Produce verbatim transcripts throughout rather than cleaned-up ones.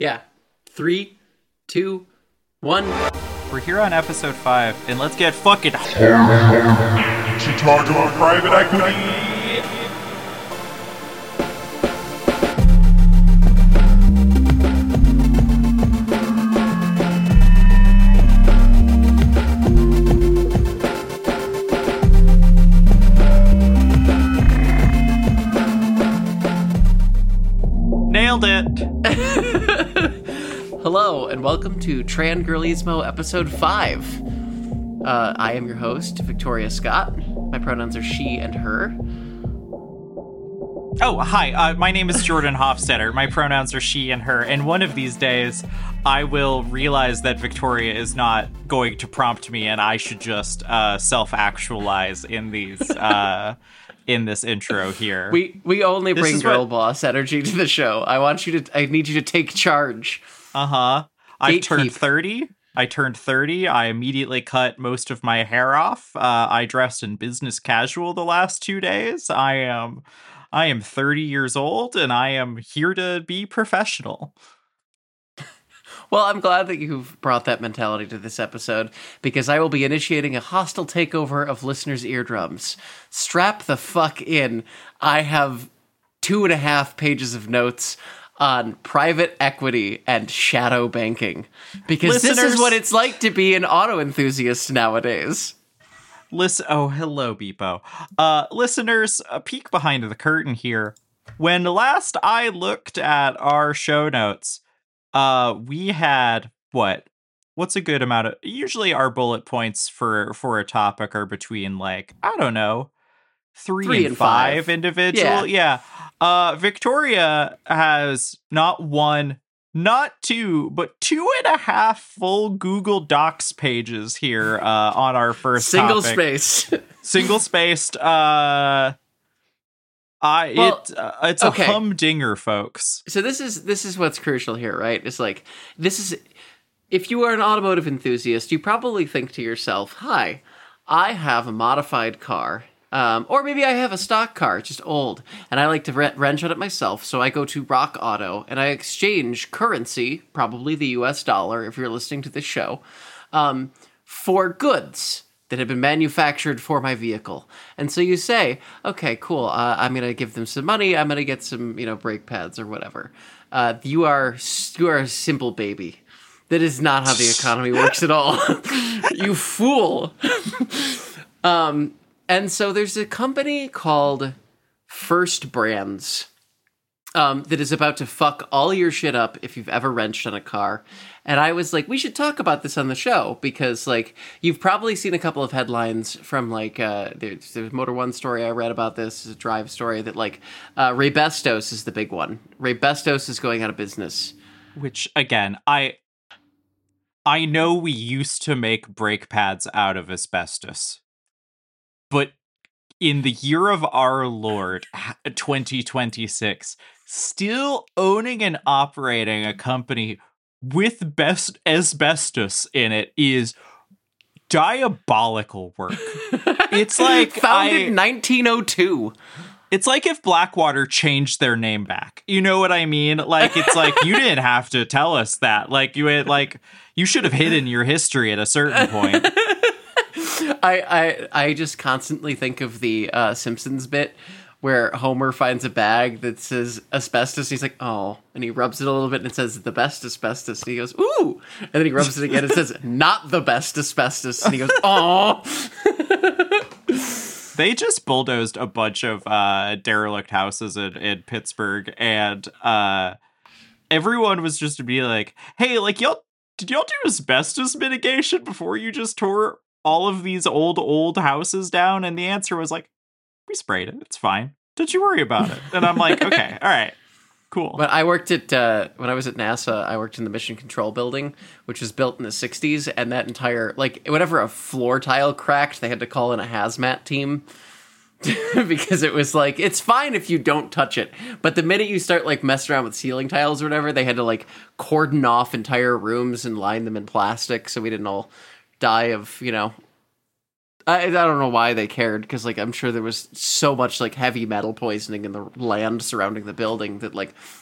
Yeah. Three, two, one. We're here on episode five, and let's get fucking to talk about private equity. Nailed it. Hello, and welcome to Tran Girlismo episode five. Uh, I am your host, Victoria Scott. My pronouns are she and her. Oh, hi. Uh, my name is Jordan Hofstetter. My pronouns are she and her. And one of these days, I will realize that Victoria is not going to prompt me, and I should just uh, self-actualize in these uh, in this intro here. We we only This bring is girl what- boss energy to the show. I want you to. I need you to take charge. Uh-huh. I turned Gatekeep. thirty. I turned thirty. I immediately cut most of my hair off. Uh, I dressed in business casual the last two days. I am I am thirty years old, and I am here to be professional. Well, I'm glad that you've brought that mentality to this episode, because I will be initiating a hostile takeover of listeners' eardrums. Strap the fuck in. I have two and a half pages of notes on private equity and shadow banking, because this Listeners- is what it's like to be an auto enthusiast nowadays. Listen, oh, hello, Beepo. Uh, listeners, a peek behind the curtain here. When last I looked at our show notes, uh, we had what? What's a good amount of? Usually, our bullet points for for a topic are between like I don't know, three, Three and, and five, five. individual. Yeah. Uh, Victoria has not one, not two, but two and a half full Google Docs pages here uh, on our first Single topic. space. Single spaced. Uh, I Well, it uh, it's okay. a humdinger, folks. So this is this is what's crucial here, right? It's like this is if you are an automotive enthusiast, you probably think to yourself, "Hi, I have a modified car, um, or maybe I have a stock car, it's just old, and I like to re- wrench on it myself. So I go to Rock Auto and I exchange currency, probably the U S dollar, if you're listening to this show, um, for goods that have been manufactured for my vehicle." And so you say, okay, cool, uh, I'm going to give them some money, I'm going to get some, you know, brake pads or whatever. Uh, you are you are a simple baby. That is not how the economy works at all. You fool. um, and so there's a company called First Brands um, that is about to fuck all your shit up if you've ever wrenched on a car. And I was like, we should talk about this on the show, because like you've probably seen a couple of headlines from like uh, there's, there's Motor One story I read about this, a Drive story that like uh, Ray Bestos is the big one. Ray Bestos is going out of business. Which again, I I know we used to make brake pads out of asbestos, but in the year of our Lord, twenty twenty-six, still owning and operating a company with best asbestos in it is diabolical work. It's like Founded I, in nineteen oh two. it's like if Blackwater changed their name back. You know what I mean? Like it's like you didn't have to tell us that. Like you had like you should have hidden your history at a certain point. I, I I just constantly think of the uh, Simpsons bit where Homer finds a bag that says asbestos. He's like, oh, and he rubs it a little bit and it says the best asbestos. And he goes, ooh. And then he rubs it again and it says not the best asbestos. And he goes, oh. They just bulldozed a bunch of uh, derelict houses in, in Pittsburgh, and uh, everyone was just to be like, hey, like, y'all, did y'all do asbestos mitigation before you just tore all of these old, old houses down? And the answer was like, we sprayed it. It's fine. Don't you worry about it. And I'm like, okay, all right, cool. But I worked at, uh, when I was at NASA, I worked in the Mission Control Building, which was built in the sixties. And that entire, like, whenever a floor tile cracked, they had to call in a hazmat team. Because it was like, it's fine if you don't touch it. But the minute you start, like, messing around with ceiling tiles or whatever, they had to, like, cordon off entire rooms and line them in plastic so we didn't all die of, you know, I, I don't know why they cared, because like I'm sure there was so much like heavy metal poisoning in the land surrounding the building that like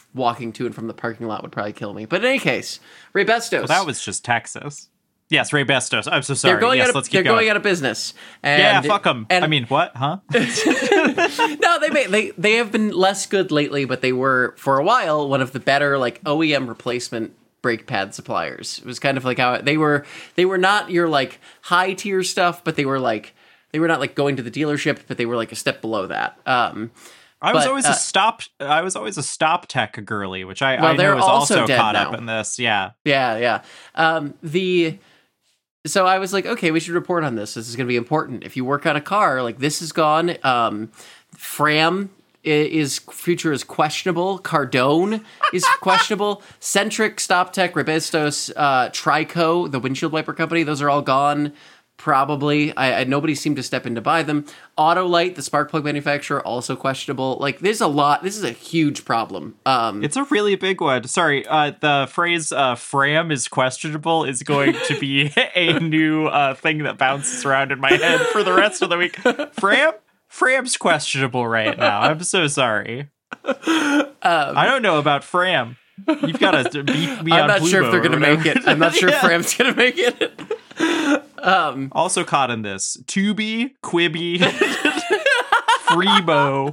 walking to and from the parking lot would probably kill me. But in any case, Ray Bestos. Well, that was just Texas. Yes, Ray Bestos. I'm so sorry. They're going, yes, out, of, let's keep they're going. going out of business. And, yeah, fuck them. And, I mean, what? Huh? no, they, may, they they have been less good lately, but they were, for a while, one of the better like O E M replacement brake pad suppliers. It was kind of like how they were, they were not your like high tier stuff, but they were like, they were not like going to the dealership, but they were like a step below that. Um, I was but, always uh, a stop. I was always a stop tech girly, which I, well, I know is also, also caught now. up in this. Yeah, yeah, yeah. Um, the so I was like, okay, we should report on this. This is going to be important. If you work on a car, like this is gone. Um, Fram is future is questionable. Cardone is questionable. Centric, StopTech, Ray Bestos, uh, Trico, the windshield wiper company, those are all gone. Probably. I, I nobody seemed to step in to buy them. Autolite, the spark plug manufacturer, also questionable. Like, there's a lot. This is a huge problem. Um, it's a really big one. Sorry, uh, the phrase uh, "Fram is questionable" is going to be a new uh, thing that bounces around in my head for the rest of the week. Fram, Fram's questionable right now. I'm so sorry. Um, I don't know about Fram. You've got to beat me I'm on not Pluto sure if they're going to make it. I'm not sure yeah. if Fram's going to make it. Um, also caught in this, Tubi, Quibi, Freebo.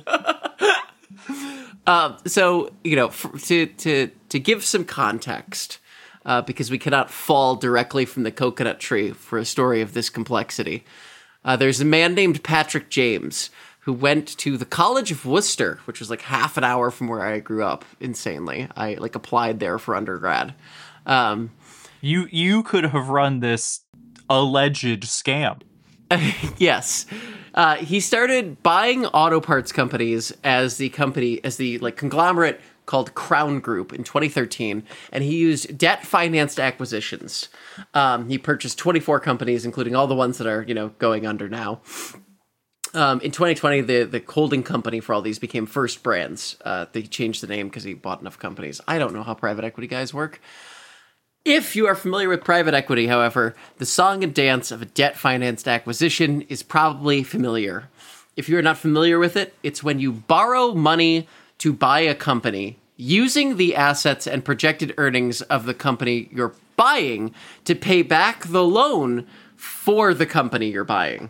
Um, so, you know, for, to to to give some context, uh, because we cannot fall directly from the coconut tree for a story of this complexity. Uh, there's a man named Patrick James who went to the College of Worcester, which was like half an hour from where I grew up. Insanely, I like applied there for undergrad. Um, you you could have run this alleged scam. Yes. Uh, he started buying auto parts companies as the company, as the like conglomerate called Crown Group in twenty thirteen, and he used debt-financed acquisitions. Um, he purchased twenty-four companies, including all the ones that are, you know, going under now. Um, in twenty twenty, the, the holding company for all these became First Brands. Uh, they changed the name because he bought enough companies. I don't know how private equity guys work. If you are familiar with private equity, however, the song and dance of a debt-financed acquisition is probably familiar. If you are not familiar with it, it's when you borrow money to buy a company using the assets and projected earnings of the company you're buying to pay back the loan for the company you're buying.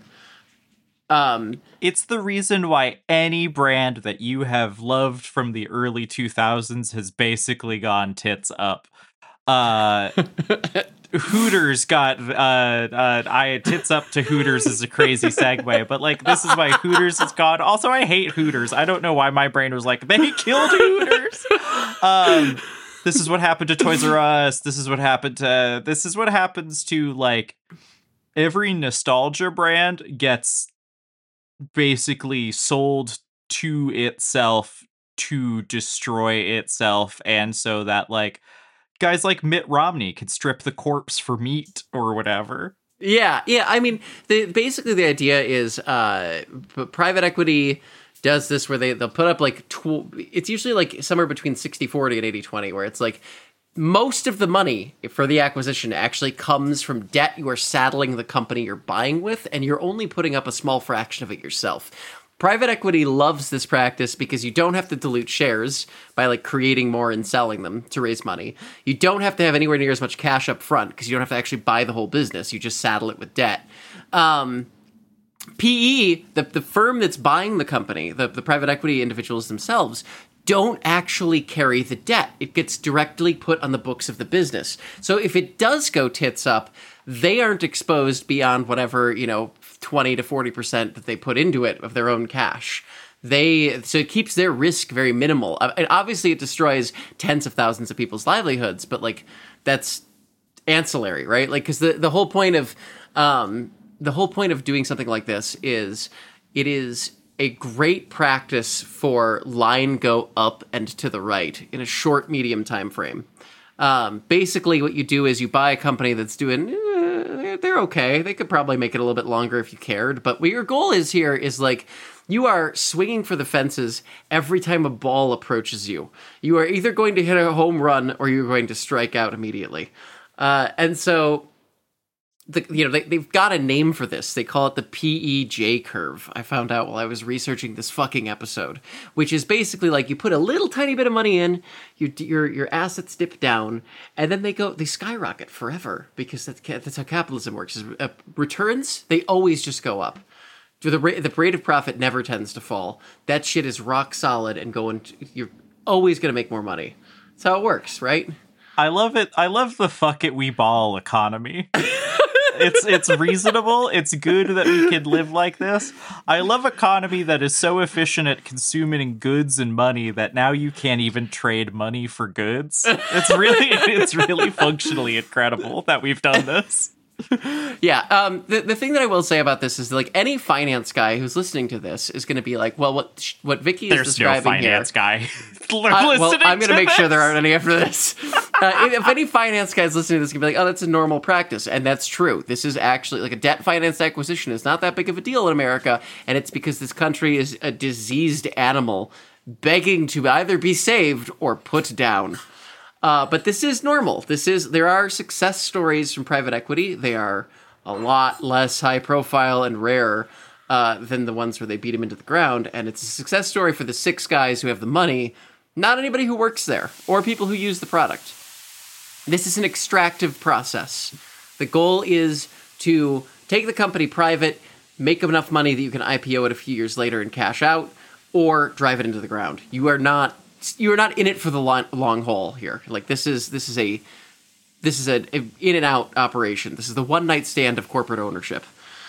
Um, it's the reason why any brand that you have loved from the early two thousands has basically gone tits up. Uh, Hooters got uh, uh, I tits up to Hooters is a crazy segue, but like this is why Hooters is gone. Also, I hate Hooters. I don't know why my brain was like they killed Hooters. Um, this is what happened to Toys R Us. This is what happened to. This is what happens to like every nostalgia brand gets basically sold to itself to destroy itself, and so that like. Guys like Mitt Romney could strip the corpse for meat or whatever. Yeah, yeah. I mean, the, basically the idea is uh, private equity does this where they, they'll put up like, tw- it's usually like somewhere between sixty forty and eighty twenty, where it's like most of the money for the acquisition actually comes from debt you are saddling the company you're buying with, and you're only putting up a small fraction of it yourself. Private equity loves this practice because you don't have to dilute shares by like creating more and selling them to raise money. You don't have to have anywhere near as much cash up front because you don't have to actually buy the whole business. You just saddle it with debt. Um, P E, the, the firm that's buying the company, the, the private equity individuals themselves, don't actually carry the debt. It gets directly put on the books of the business. So if it does go tits up, they aren't exposed beyond whatever, you know, twenty to forty percent that they put into it of their own cash. They so it keeps their risk very minimal. And obviously it destroys tens of thousands of people's livelihoods, but like that's ancillary, right? Like cuz the the whole point of um the whole point of doing something like this is it is a great practice for line go up and to the right in a short medium time frame. Um, basically, what you do is you buy a company that's doing, eh, they're okay. They could probably make it a little bit longer if you cared. But what your goal is here is like, you are swinging for the fences every time a ball approaches you. You are either going to hit a home run or you're going to strike out immediately. Uh, and so the, you know, they, they've got a name for this. They call it the P E J curve. I found out while I was researching this fucking episode, which is basically like you put a little tiny bit of money in, your your your assets dip down, and then they go they skyrocket forever because that's that's how capitalism works. Is, uh, returns, they always just go up. The rate the rate of profit never tends to fall. That shit is rock solid and going. To, you're always going to make more money. That's how it works, right? I love it. I love the fuck it we ball economy. It's it's reasonable. It's good that we can live like this. I love economy that is so efficient at consuming goods and money that now you can't even trade money for goods. It's really it's really functionally incredible that we've done this. Yeah, um, the the thing that I will say about this is like any finance guy who's listening to this is going to be like, well, what sh- what Vicky is There's describing no finance here, guy. Uh, well, I'm going to make this. sure there aren't any after this. Uh, if any finance guys listening to this can be like, oh, that's a normal practice. And that's true. This is actually like a debt finance acquisition is not that big of a deal in America. And it's because this country is a diseased animal begging to either be saved or put down. Uh, but this is normal. This is there are success stories from private equity. They are a lot less high profile and rare uh, than the ones where they beat him into the ground. And it's a success story for the six guys who have the money, not anybody who works there or people who use the product. This is an extractive process. The goal is to take the company private, make enough money that you can I P O it a few years later and cash out, or drive it into the ground. You are not you are not in it for the long, long haul here. Like this is this is a this is an in and out operation. This is the one night stand of corporate ownership.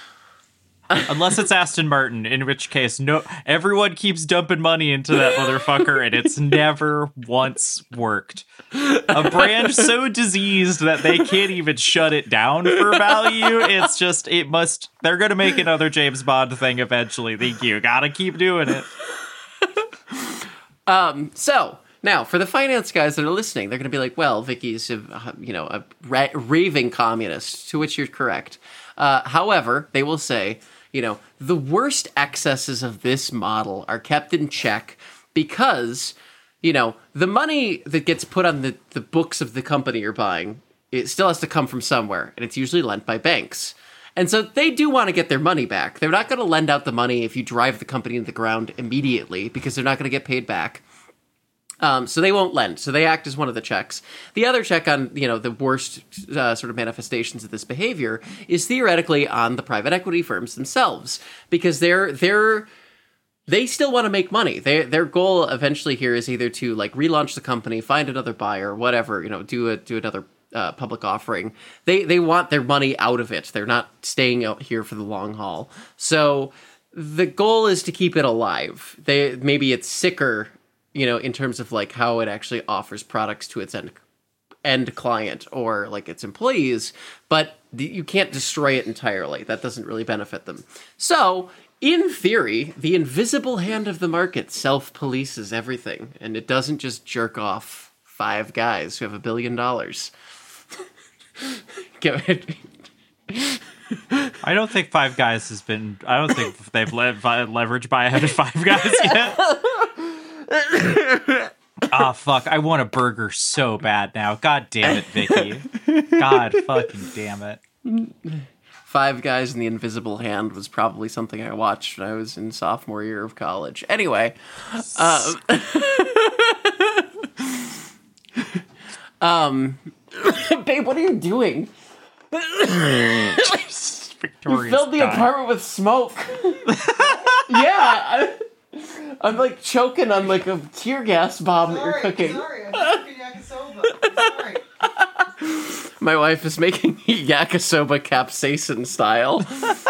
Unless it's Aston Martin, in which case, no, everyone keeps dumping money into that motherfucker, and it's never once worked. A brand so diseased that they can't even shut it down for value. It's just, it must, they're going to make another James Bond thing eventually. Thank you. Gotta keep doing it. um, so, now, for the finance guys that are listening, they're going to be like, well, Vicky's, a, you know, a ra- raving communist, to which you're correct. Uh, however, they will say, you know, the worst excesses of this model are kept in check because, you know, the money that gets put on the, the books of the company you're buying, it still has to come from somewhere, and it's usually lent by banks. And so they do want to get their money back. They're not going to lend out the money if you drive the company into the ground immediately because they're not going to get paid back. Um, so they won't lend. So they act as one of the checks. The other check on, you know, the worst uh, sort of manifestations of this behavior is theoretically on the private equity firms themselves, because they're they're they still want to make money. They, their goal eventually here is either to like relaunch the company, find another buyer, whatever, you know, do a do another uh, public offering. They they want their money out of it. They're not staying out here for the long haul. So the goal is to keep it alive. They maybe it's sicker, you know, in terms of like how it actually offers products to its end end client or like its employees, but th- you can't destroy it entirely. That doesn't really benefit them. So, in theory, the invisible hand of the market self-polices everything, and it doesn't just jerk off five guys who have a billion dollars. Go ahead. I don't think Five Guys has been, I don't think they've le- leveraged by having Five Guys yet. Ah, oh, fuck. I want a burger so bad now. God damn it, Vicky. God fucking damn it. Five Guys and the Invisible Hand was probably something I watched when I was in sophomore year of college. Anyway. Um, um babe, what are you doing? Victoria's you filled the dying. apartment with smoke. Yeah, I, I'm like choking on like a tear gas bomb Sorry, that you're cooking. Sorry, I'm cooking yakisoba. Sorry. My wife is making yakisoba capsaicin style.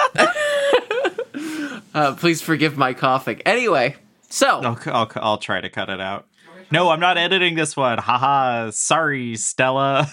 uh, please forgive my coughing. Anyway, so I'll, I'll, I'll try to cut it out. No, I'm not editing this one. Haha. Sorry, Stella.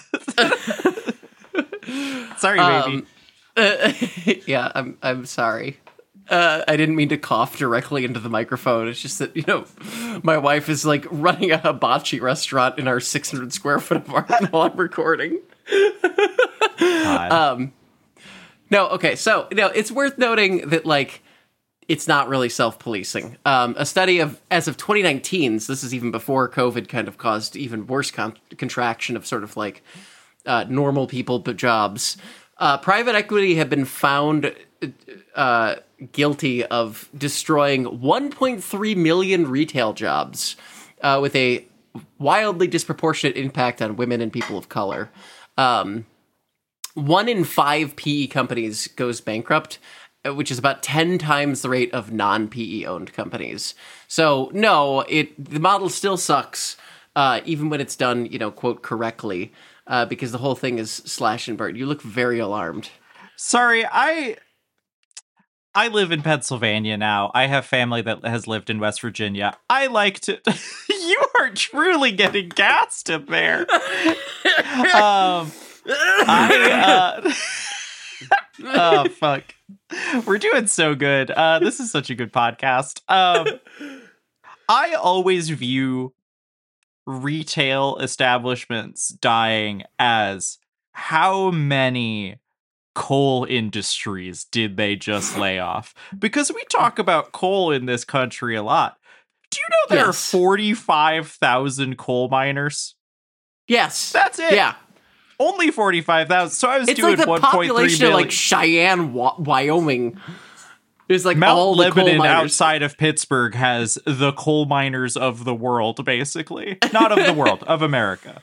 Sorry, baby. Um, uh, yeah, I'm I'm sorry. Uh, I didn't mean to cough directly into the microphone. It's just that, you know, my wife is like running a hibachi restaurant in our six hundred square foot apartment while I'm recording. God. Um, no, okay, so, you know, it's worth noting that, like, it's not really self-policing. Um, a study of, as of twenty nineteen, so this is even before COVID kind of caused even worse con- contraction of sort of, like, uh, normal people but jobs, Uh, private equity have been found uh, guilty of destroying one point three million retail jobs uh, with a wildly disproportionate impact on women and people of color. Um, one in five P E companies goes bankrupt, which is about ten times the rate of non-P E owned companies. So no, it the model still sucks, uh, even when it's done, you know, quote, correctly, uh, because the whole thing is slash and burn. You look very alarmed. Sorry, I I live in Pennsylvania now. I have family that has lived in West Virginia. I like to... You are truly getting gassed in there. um, I... Uh... oh, fuck. We're doing so good. Uh, this is such a good podcast. Um, I always view retail establishments dying as how many coal industries did they just lay off? Because we talk about coal in this country a lot. Do you know there yes. are forty-five thousand coal miners? Yes. That's it. Yeah. Only forty-five thousand. So I was it's doing like the one point three population million. Of like Cheyenne, Wyoming. There's like Mount all the Lebanon coal miners. Outside of Pittsburgh has the coal miners of the world, basically. Not of the world, of America.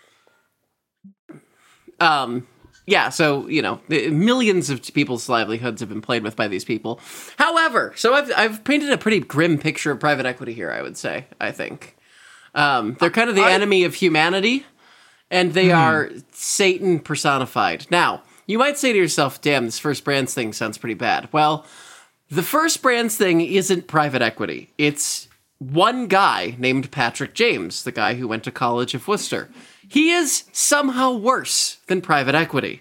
Um, yeah, so, you know, millions of people's livelihoods have been played with by these people. However, so I've I've painted a pretty grim picture of private equity here, I would say, I think. Um, they're kind of the I, enemy of humanity, and they hmm. are Satan personified. Now, you might say to yourself, damn, this First Brands thing sounds pretty bad. Well, the First Brands thing isn't private equity. It's one guy named Patrick James, the guy who went to College of Worcester. He is somehow worse than private equity.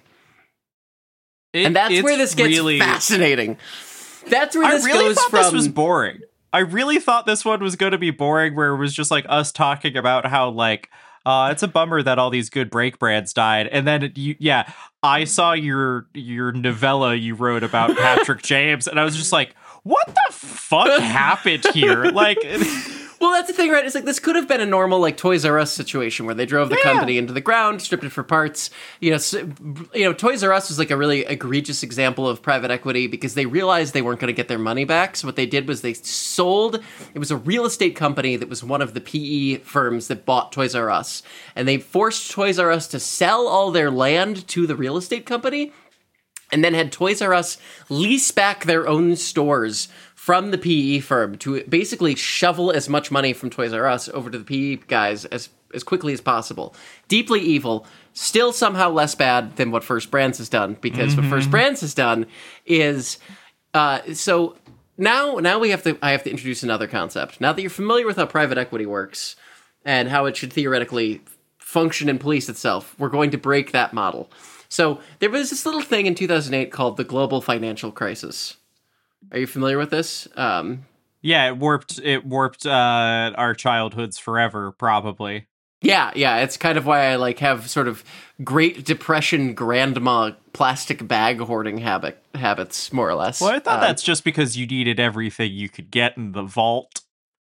It, and that's where this gets really, fascinating. That's where this I really goes thought from... this was boring. I really thought this one was going to be boring, where it was just like us talking about how, like, uh, it's a bummer that all these good brake brands died. And then, it, you, yeah, I saw your your novella you wrote about Patrick James, and I was just like, what the fuck happened here? Like... Well, that's the thing, right? It's like this could have been a normal, like, Toys R Us situation where they drove the yeah. company into the ground, stripped it for parts. You know, so, you know, Toys R Us was like a really egregious example of private equity because they realized they weren't going to get their money back. So what they did was they sold. It was a real estate company that was one of the P E firms that bought Toys R Us, and they forced Toys R Us to sell all their land to the real estate company, and then had Toys R Us lease back their own stores from the P E firm to basically shovel as much money from Toys R Us over to the P E guys as, as quickly as possible. Deeply evil, still somehow less bad than what First Brands has done, because mm-hmm. what First Brands has done is... Uh, so now now we have to I have to introduce another concept. Now that you're familiar with how private equity works and how it should theoretically function and police itself, we're going to break that model. So there was this little thing in two thousand eight called the global financial crisis. Are you familiar with this? Um, yeah, it warped it warped uh, our childhoods forever, probably. Yeah, yeah, it's kind of why I like have sort of Great Depression grandma plastic bag hoarding habit habits, more or less. Well, I thought um, that's just because you needed everything you could get in the vault.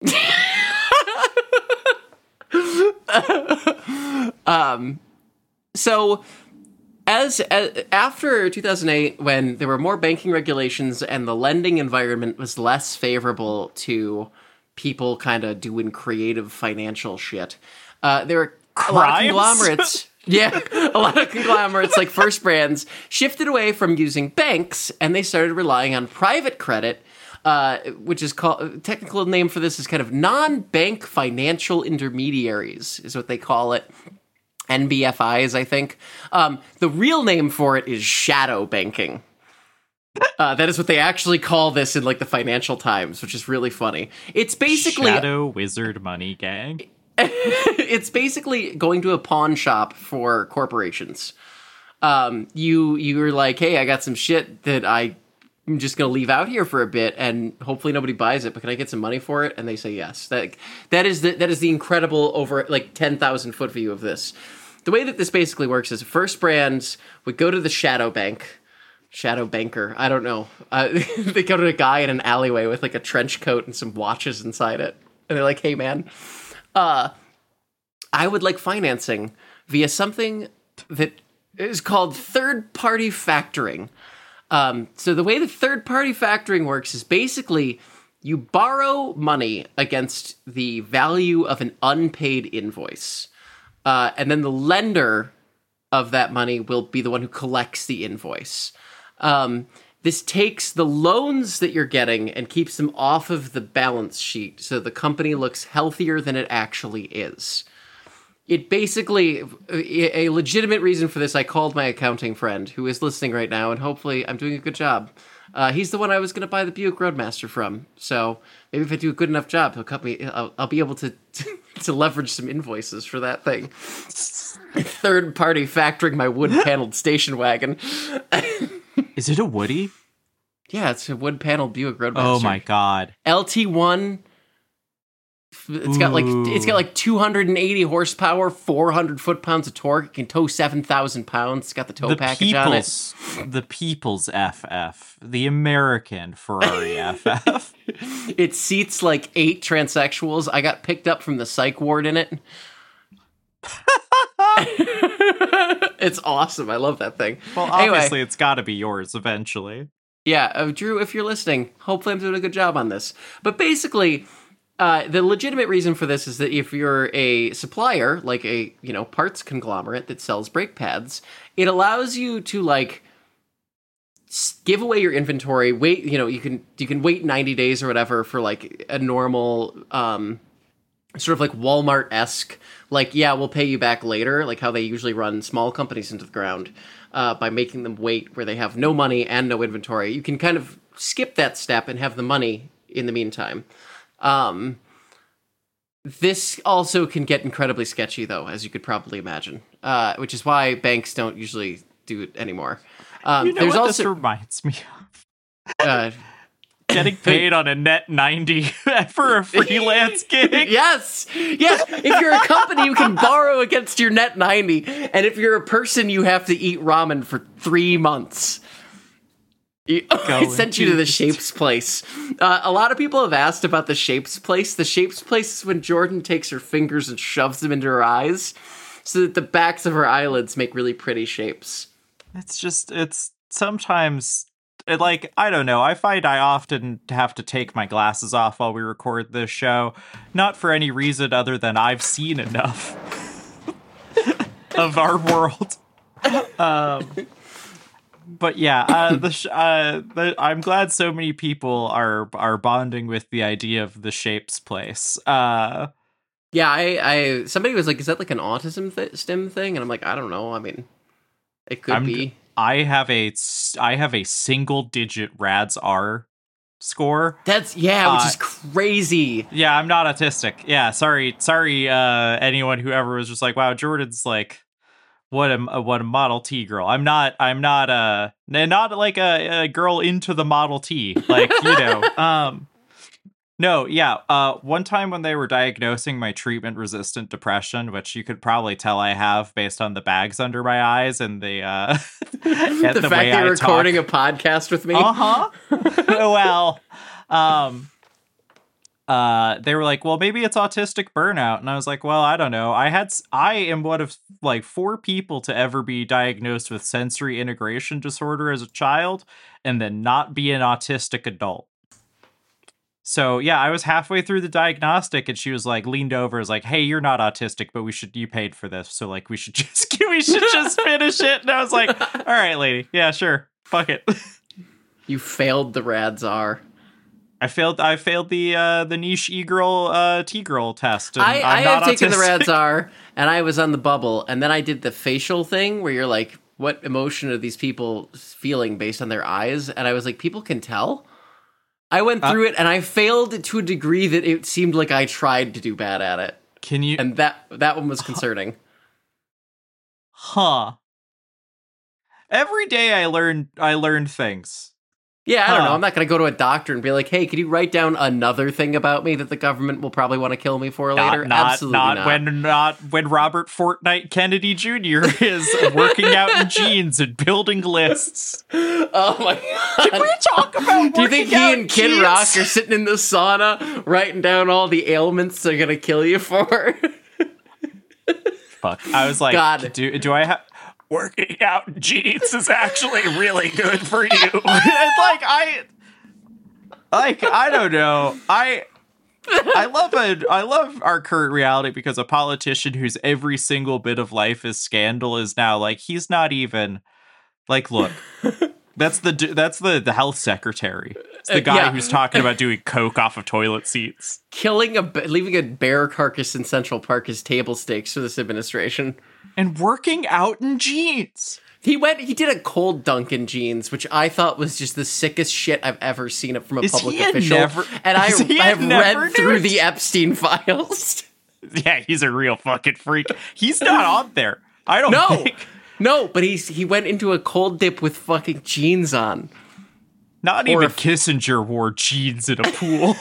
um, so. As, as after two thousand eight, when there were more banking regulations and the lending environment was less favorable to people kind of doing creative financial shit, uh, there were a lot of conglomerates. Yeah, a lot of conglomerates like First Brands shifted away from using banks, and they started relying on private credit, uh, which is called, technical name for this is kind of non-bank financial intermediaries, is what they call it. N B F Is, I think. Um, the real name for it is shadow banking. Uh, that is what they actually call this in, like, the Financial Times, which is really funny. It's basically... Shadow Wizard Money Gang? It's basically going to a pawn shop for corporations. Um, you, you're like, hey, I got some shit that I... I'm just going to leave out here for a bit, and hopefully nobody buys it, but can I get some money for it? And they say yes. That that is the, that is the incredible over, like, ten thousand foot view of this. The way that this basically works is First Brands would go to the shadow bank, shadow banker, I don't know. Uh, they go to a guy in an alleyway with, like, a trench coat and some watches inside it. And they're like, hey, man, uh, I would like financing via something that is called third-party factoring. Um, so the way the third-party factoring works is basically you borrow money against the value of an unpaid invoice. Uh, and then the lender of that money will be the one who collects the invoice. Um, this takes the loans that you're getting and keeps them off of the balance sheet so the company looks healthier than it actually is. It basically, a, a legitimate reason for this, I called my accounting friend who is listening right now, and hopefully I'm doing a good job. Uh, he's the one I was going to buy the Buick Roadmaster from, so maybe if I do a good enough job, he'll cut me. I'll, I'll be able to, to to leverage some invoices for that thing. Third party factoring my wood paneled station wagon. Is it a Woody? Yeah, it's a wood paneled Buick Roadmaster. Oh my god! L T one. It's got like it's got like two hundred eighty horsepower, four hundred foot pounds of torque. It can tow seven thousand pounds. It's got the tow the package people's, on it. The people's F F, the American Ferrari F F. It seats like eight transsexuals. I got picked up from the psych ward in it. It's awesome. I love that thing. Well, obviously, anyway, it's got to be yours eventually. Yeah, uh, Drew, if you're listening, hopefully I'm doing a good job on this. But basically, uh, the legitimate reason for this is that if you're a supplier, like a, you know, parts conglomerate that sells brake pads, it allows you to, like, give away your inventory, wait, you know, you can you can wait ninety days or whatever for, like, a normal, um, sort of like Walmart-esque, like, yeah, we'll pay you back later, like how they usually run small companies into the ground, uh, by making them wait where they have no money and no inventory. You can kind of skip that step and have the money in the meantime. Um, this also can get incredibly sketchy, though, as you could probably imagine, uh, which is why banks don't usually do it anymore. Um, you know there's what also, this reminds me of? Uh, Getting paid on a net ninety for a freelance gig. Yes, yes. If you're a company, you can borrow against your net ninety, and if you're a person, you have to eat ramen for three months. You, I sent you to the Shapes place. Uh, a lot of people have asked about the Shapes place. The Shapes place is when Jordan takes her fingers and shoves them into her eyes, so that the backs of her eyelids make really pretty shapes. It's just, it's sometimes. It, like, I don't know, I find I often have to take my glasses off while we record this show, not for any reason other than I've seen enough of our world. Um, but yeah, uh, the sh- uh, the, I'm glad so many people are are bonding with the idea of the Shapes place. Uh, yeah, I, I somebody was like, "Is that like an autism th- stim thing?" And I'm like, "I don't know. I mean, it could I'm, be." I have a I have a single digit R A D S R score. That's yeah, which uh, is crazy. Yeah, I'm not autistic. Yeah, sorry, sorry. Uh, anyone who ever was just like, "Wow, Jordan's like, what a what a Model T girl." I'm not. I'm not. Uh, not like a, a girl into the Model T. Like, you know. Um, no, yeah. Uh, one time when they were diagnosing my treatment-resistant depression, which you could probably tell I have based on the bags under my eyes and the uh, and the, the fact way that you're I recording talk. a podcast with me. Uh huh. Well, um, uh, they were like, "Well, maybe it's autistic burnout," and I was like, "Well, I don't know. I had I am one of like four people to ever be diagnosed with sensory integration disorder as a child, and then not be an autistic adult." So yeah, I was halfway through the diagnostic, and she was like, leaned over, was like, "Hey, you're not autistic, but we should you paid for this, so like we should just we should just finish it." And I was like, "All right, lady, yeah, sure, fuck it." You failed the R A D S R. I failed. I failed the uh, the niche e girl uh, t girl test. And I, I'm I not have taken autistic. the R A D S R, and I was on the bubble, and then I did the facial thing where you're like, "What emotion are these people feeling based on their eyes?" And I was like, "People can tell." I went through uh, it, and I failed to a degree that it seemed like I tried to do bad at it. Can you? And that that one was concerning. Huh. Every day I learn I learned things. Yeah, I don't huh. know. I'm not going to go to a doctor and be like, "Hey, could you write down another thing about me that the government will probably want to kill me for not, later?" Not, Absolutely not, not. when not when Robert Fortnite Kennedy Junior is working out in jeans and building lists. Oh my god! Can we talk about? Do you think he and Kid jeans? Rock are sitting in the sauna writing down all the ailments they're going to kill you for? Fuck! I was like, God. do do I have? working out in jeans is actually really good for you. It's like I like I don't know. I I love a I love our current reality because a politician whose every single bit of life is scandal is now like he's not even like look. That's the that's the, the health secretary. It's the guy uh, yeah. who's talking about doing coke off of toilet seats. Killing a leaving a bear carcass in Central Park is table stakes for this administration. And working out in jeans. He went he did a cold dunk in jeans, which I thought was just the sickest shit I've ever seen it from a is public official. Never, and I, I have read through it? the Epstein files. Yeah, he's a real fucking freak. He's not on there. I don't no. think. No, but he's he went into a cold dip with fucking jeans on. Not or even if- Kissinger wore jeans in a pool.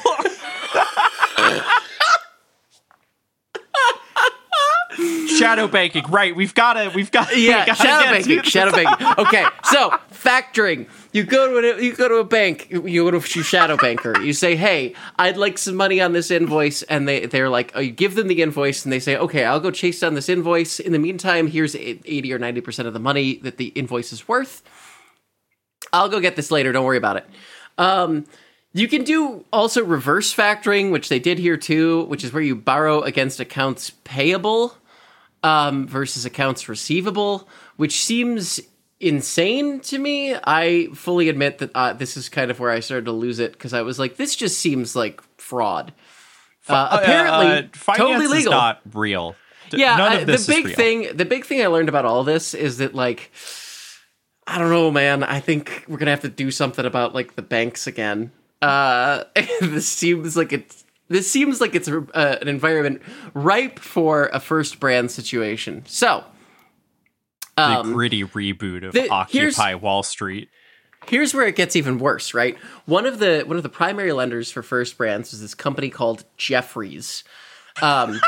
Shadow banking, right? We've got to, we've got, yeah, we shadow banking, shadow banking. Okay, so factoring. You go to a, you go to a bank. You go to a shadow banker. You say, "Hey, I'd like some money on this invoice," and they they're like, oh, you give them the invoice, and they say, "Okay, I'll go chase down this invoice. In the meantime, here's eighty or ninety percent of the money that the invoice is worth. I'll go get this later. Don't worry about it." Um, you can do also reverse factoring, which they did here too, which is where you borrow against accounts payable um, versus accounts receivable, which seems insane to me. I fully admit that uh, this is kind of where I started to lose it because I was like, this just seems like fraud. Uh, apparently, uh, uh, totally legal. Is not real. D- yeah, None of this the big is real. thing. The big thing I learned about all this is that like, I don't know, man. I think we're gonna have to do something about like the banks again. Uh, this seems like it's this seems like it's a, uh, an environment ripe for a First Brand situation. So. The gritty um, reboot of the, Occupy Wall Street. Here's where it gets even worse, right? One of the one of the primary lenders for First Brands is this company called Jefferies. Um,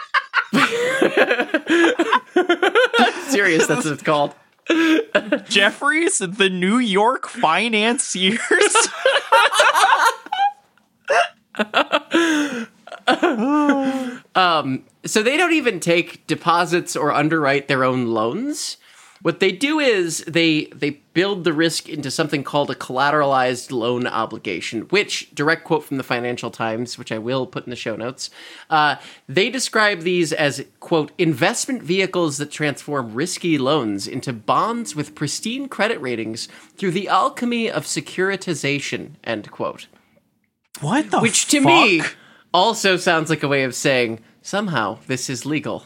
serious, that's what it's called. Jefferies, the New York financiers. um, so they don't even take deposits or underwrite their own loans. What they do is they they build the risk into something called a collateralized loan obligation, which, direct quote from the Financial Times, which I will put in the show notes, uh, they describe these as, quote, investment vehicles that transform risky loans into bonds with pristine credit ratings through the alchemy of securitization, end quote. What the Which to fuck? me also sounds like a way of saying, somehow this is legal.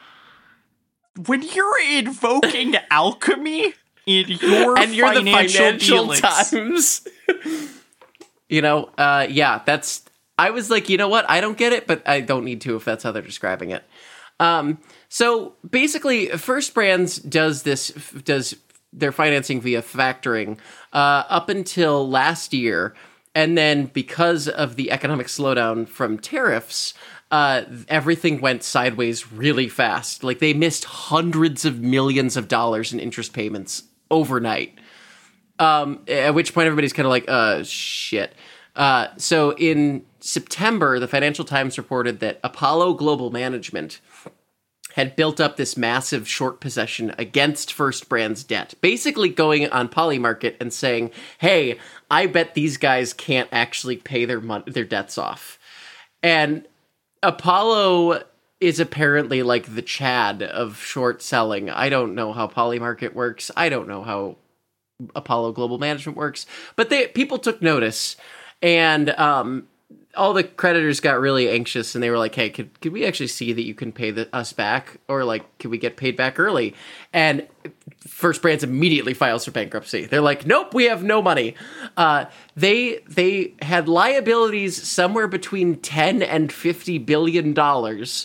When you're invoking alchemy in your and you're financial, the Financial dealings. Times, you know, uh, yeah, that's. I was like, you know what? I don't get it, but I don't need to if that's how they're describing it. Um, so basically, First Brands does this does their financing via factoring uh, up until last year, and then because of the economic slowdown from tariffs. Uh, everything went sideways really fast. Like, they missed hundreds of millions of dollars in interest payments overnight. Um, at which point everybody's kind of like, uh, shit. Uh, so in September, the Financial Times reported that Apollo Global Management had built up this massive short position against First Brand's debt, basically going on Polymarket and saying, hey, I bet these guys can't actually pay their mon- their debts off. And Apollo is apparently like the Chad of short selling. I don't know how Polymarket works. I don't know how Apollo Global Management works. But they people took notice, and um, all the creditors got really anxious, and they were like, hey, could, could we actually see that you can pay the, us back? Or, like, could we get paid back early? And First Brands immediately files for bankruptcy. They're like, nope, we have no money. Uh, they they had liabilities somewhere between ten and fifty billion dollars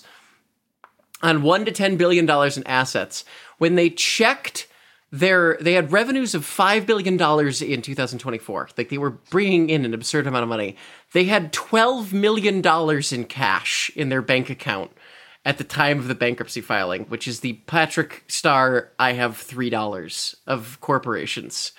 on one to ten billion dollars in assets. When they checked their, they had revenues of five billion dollars in two thousand twenty-four. Like, they were bringing in an absurd amount of money. They had twelve million dollars in cash in their bank account at the time of the bankruptcy filing, which is the Patrick Star, I have three dollars of corporations.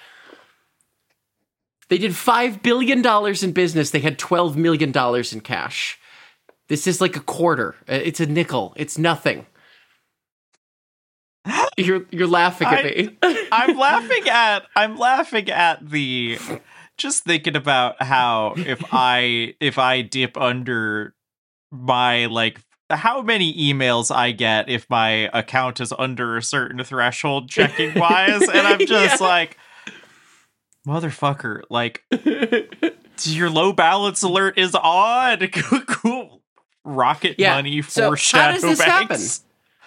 They did five billion dollars in business. They had twelve million dollars in cash. This is like a quarter. It's a nickel. It's nothing. You're you're laughing at I- me. I'm laughing at I'm laughing at the just thinking about how if I if I dip under my like how many emails I get if my account is under a certain threshold checking wise, and I'm just Yeah. like, motherfucker, like your low balance alert is on. Cool. Rocket Yeah, money so for how shadow does this banks.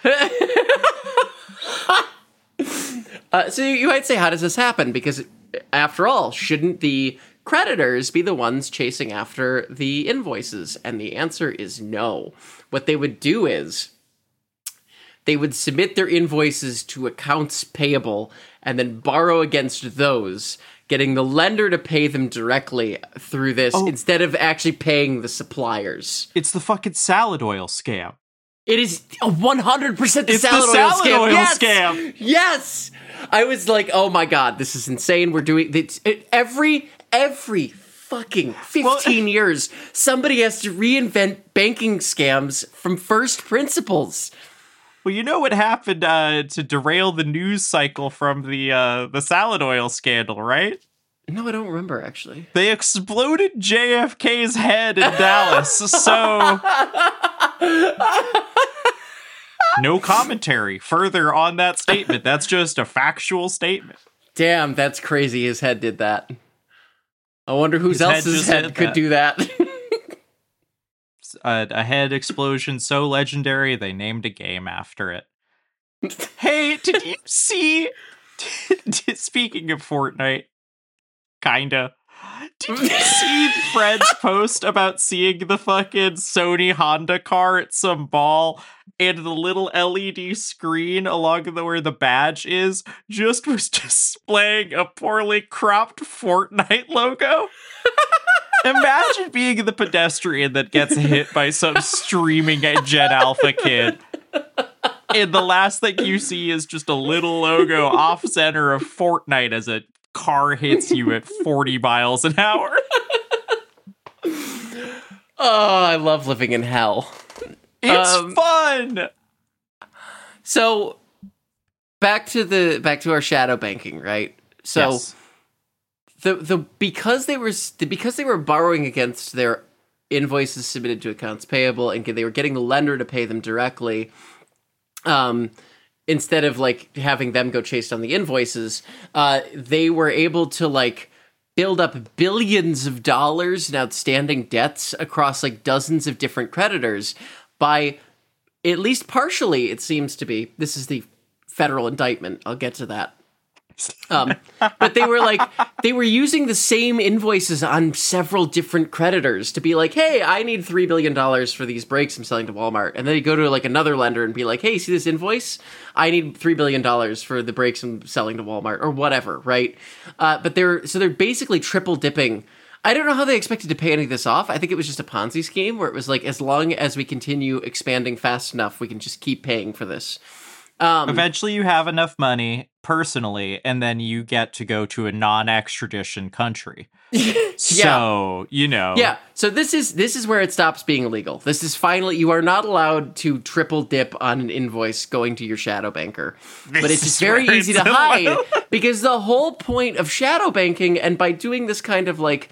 Uh, so you might say, how does this happen? Because after all, shouldn't the creditors be the ones chasing after the invoices? And the answer is no. What they would do is they would submit their invoices to accounts payable and then borrow against those, getting the lender to pay them directly through this Oh. instead of actually paying the suppliers. It's the fucking salad oil scam. It is a one hundred percent the It's the salad oil salad scam. oil yes! scam. Yes! I was like, oh my god, this is insane. We're doing it's, it, every every fucking fifteen years, somebody has to reinvent banking scams from first principles. Well, you know what happened uh, to derail the news cycle from the uh, the salad oil scandal, right? No, I don't remember actually. They exploded J F K's head in Dallas, so no commentary further on that statement. That's just a factual statement. Damn, that's crazy. His head did that. I wonder whose His head else's just head, did could that. do that. A, a head explosion so legendary they named a game after it. Hey, did you see? Speaking of Fortnite, kinda. Did you see Fred's post about seeing the fucking Sony Honda car at some ball and the little L E D screen along the where the badge is just was displaying a poorly cropped Fortnite logo? Imagine being the pedestrian that gets hit by some streaming Gen Alpha kid. And the last thing you see is just a little logo off center of Fortnite as a car hits you at forty miles an hour. Oh, I love living in hell. It's Um, fun. So back to the back to our shadow banking, right? So Yes. the the because they were because they were borrowing against their invoices submitted to accounts payable and they were getting the lender to pay them directly, um, instead of like having them go chase down the invoices, uh, they were able to like build up billions of dollars in outstanding debts across like dozens of different creditors by at least partially, it seems to be. This is the federal indictment. I'll get to that. Um, but they were like, they were using the same invoices on several different creditors to be like, hey, I need three billion dollars for these brakes I'm selling to Walmart. And then you go to like another lender and be like, hey, see this invoice? I need three billion dollars for the brakes I'm selling to Walmart or whatever, right? Uh, but they're, so they're basically triple dipping. I don't know how they expected to pay any of this off. I think it was just a Ponzi scheme where it was like, as long as we continue expanding fast enough, we can just keep paying for this. Um, Eventually, you have enough money personally, and then you get to go to a non-extradition country. So, you know. Yeah, so this is this is where it stops being illegal. This is finally, you are not allowed to triple dip on an invoice going to your shadow banker. But This it's is very where easy it's to hide allowed. because the whole point of shadow banking, and by doing this kind of like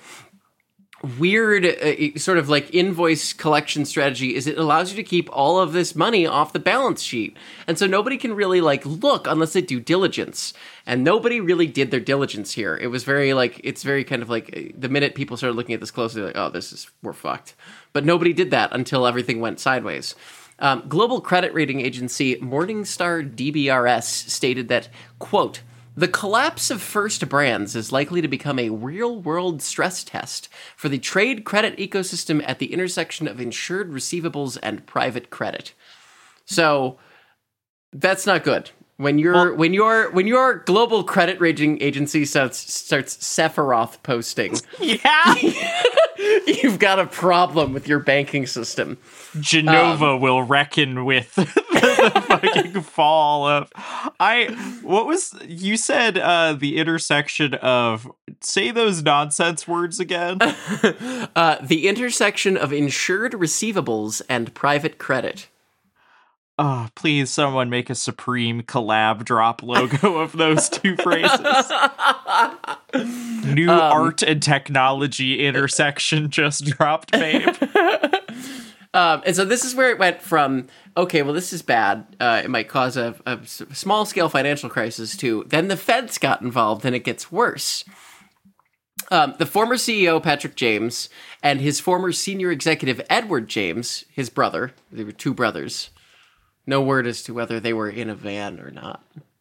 weird uh, sort of like invoice collection strategy, is it allows you to keep all of this money off the balance sheet. And so nobody can really like look unless they do diligence. And nobody really did their diligence here. It was very like, it's very kind of like the minute people started looking at this closely, like, oh, this is, we're fucked. But nobody did that until everything went sideways. Um, global credit rating agency Morningstar D B R S stated that, quote, the collapse of First Brands is likely to become a real-world stress test for the trade credit ecosystem at the intersection of insured receivables and private credit. So that's not good. When your Well- when your when your global credit rating agency starts starts Sephiroth posting, Yeah. you've got a problem with your banking system. Genova Um, will reckon with the fucking fall of I what was you said uh the intersection of say those nonsense words again. Uh, the intersection of insured receivables and private credit. Oh, please, someone make a Supreme collab drop logo of those two phrases. New Um, art and technology intersection just dropped, babe. Um, and so this is where it went from, okay, well, this is bad. Uh, it might cause a, a s- small-scale financial crisis, to then the feds got involved, and it gets worse. Um, the former C E O, Patrick James, and his former senior executive, Edward James, his brother, they were two brothers. No word as to whether they were in a van or not.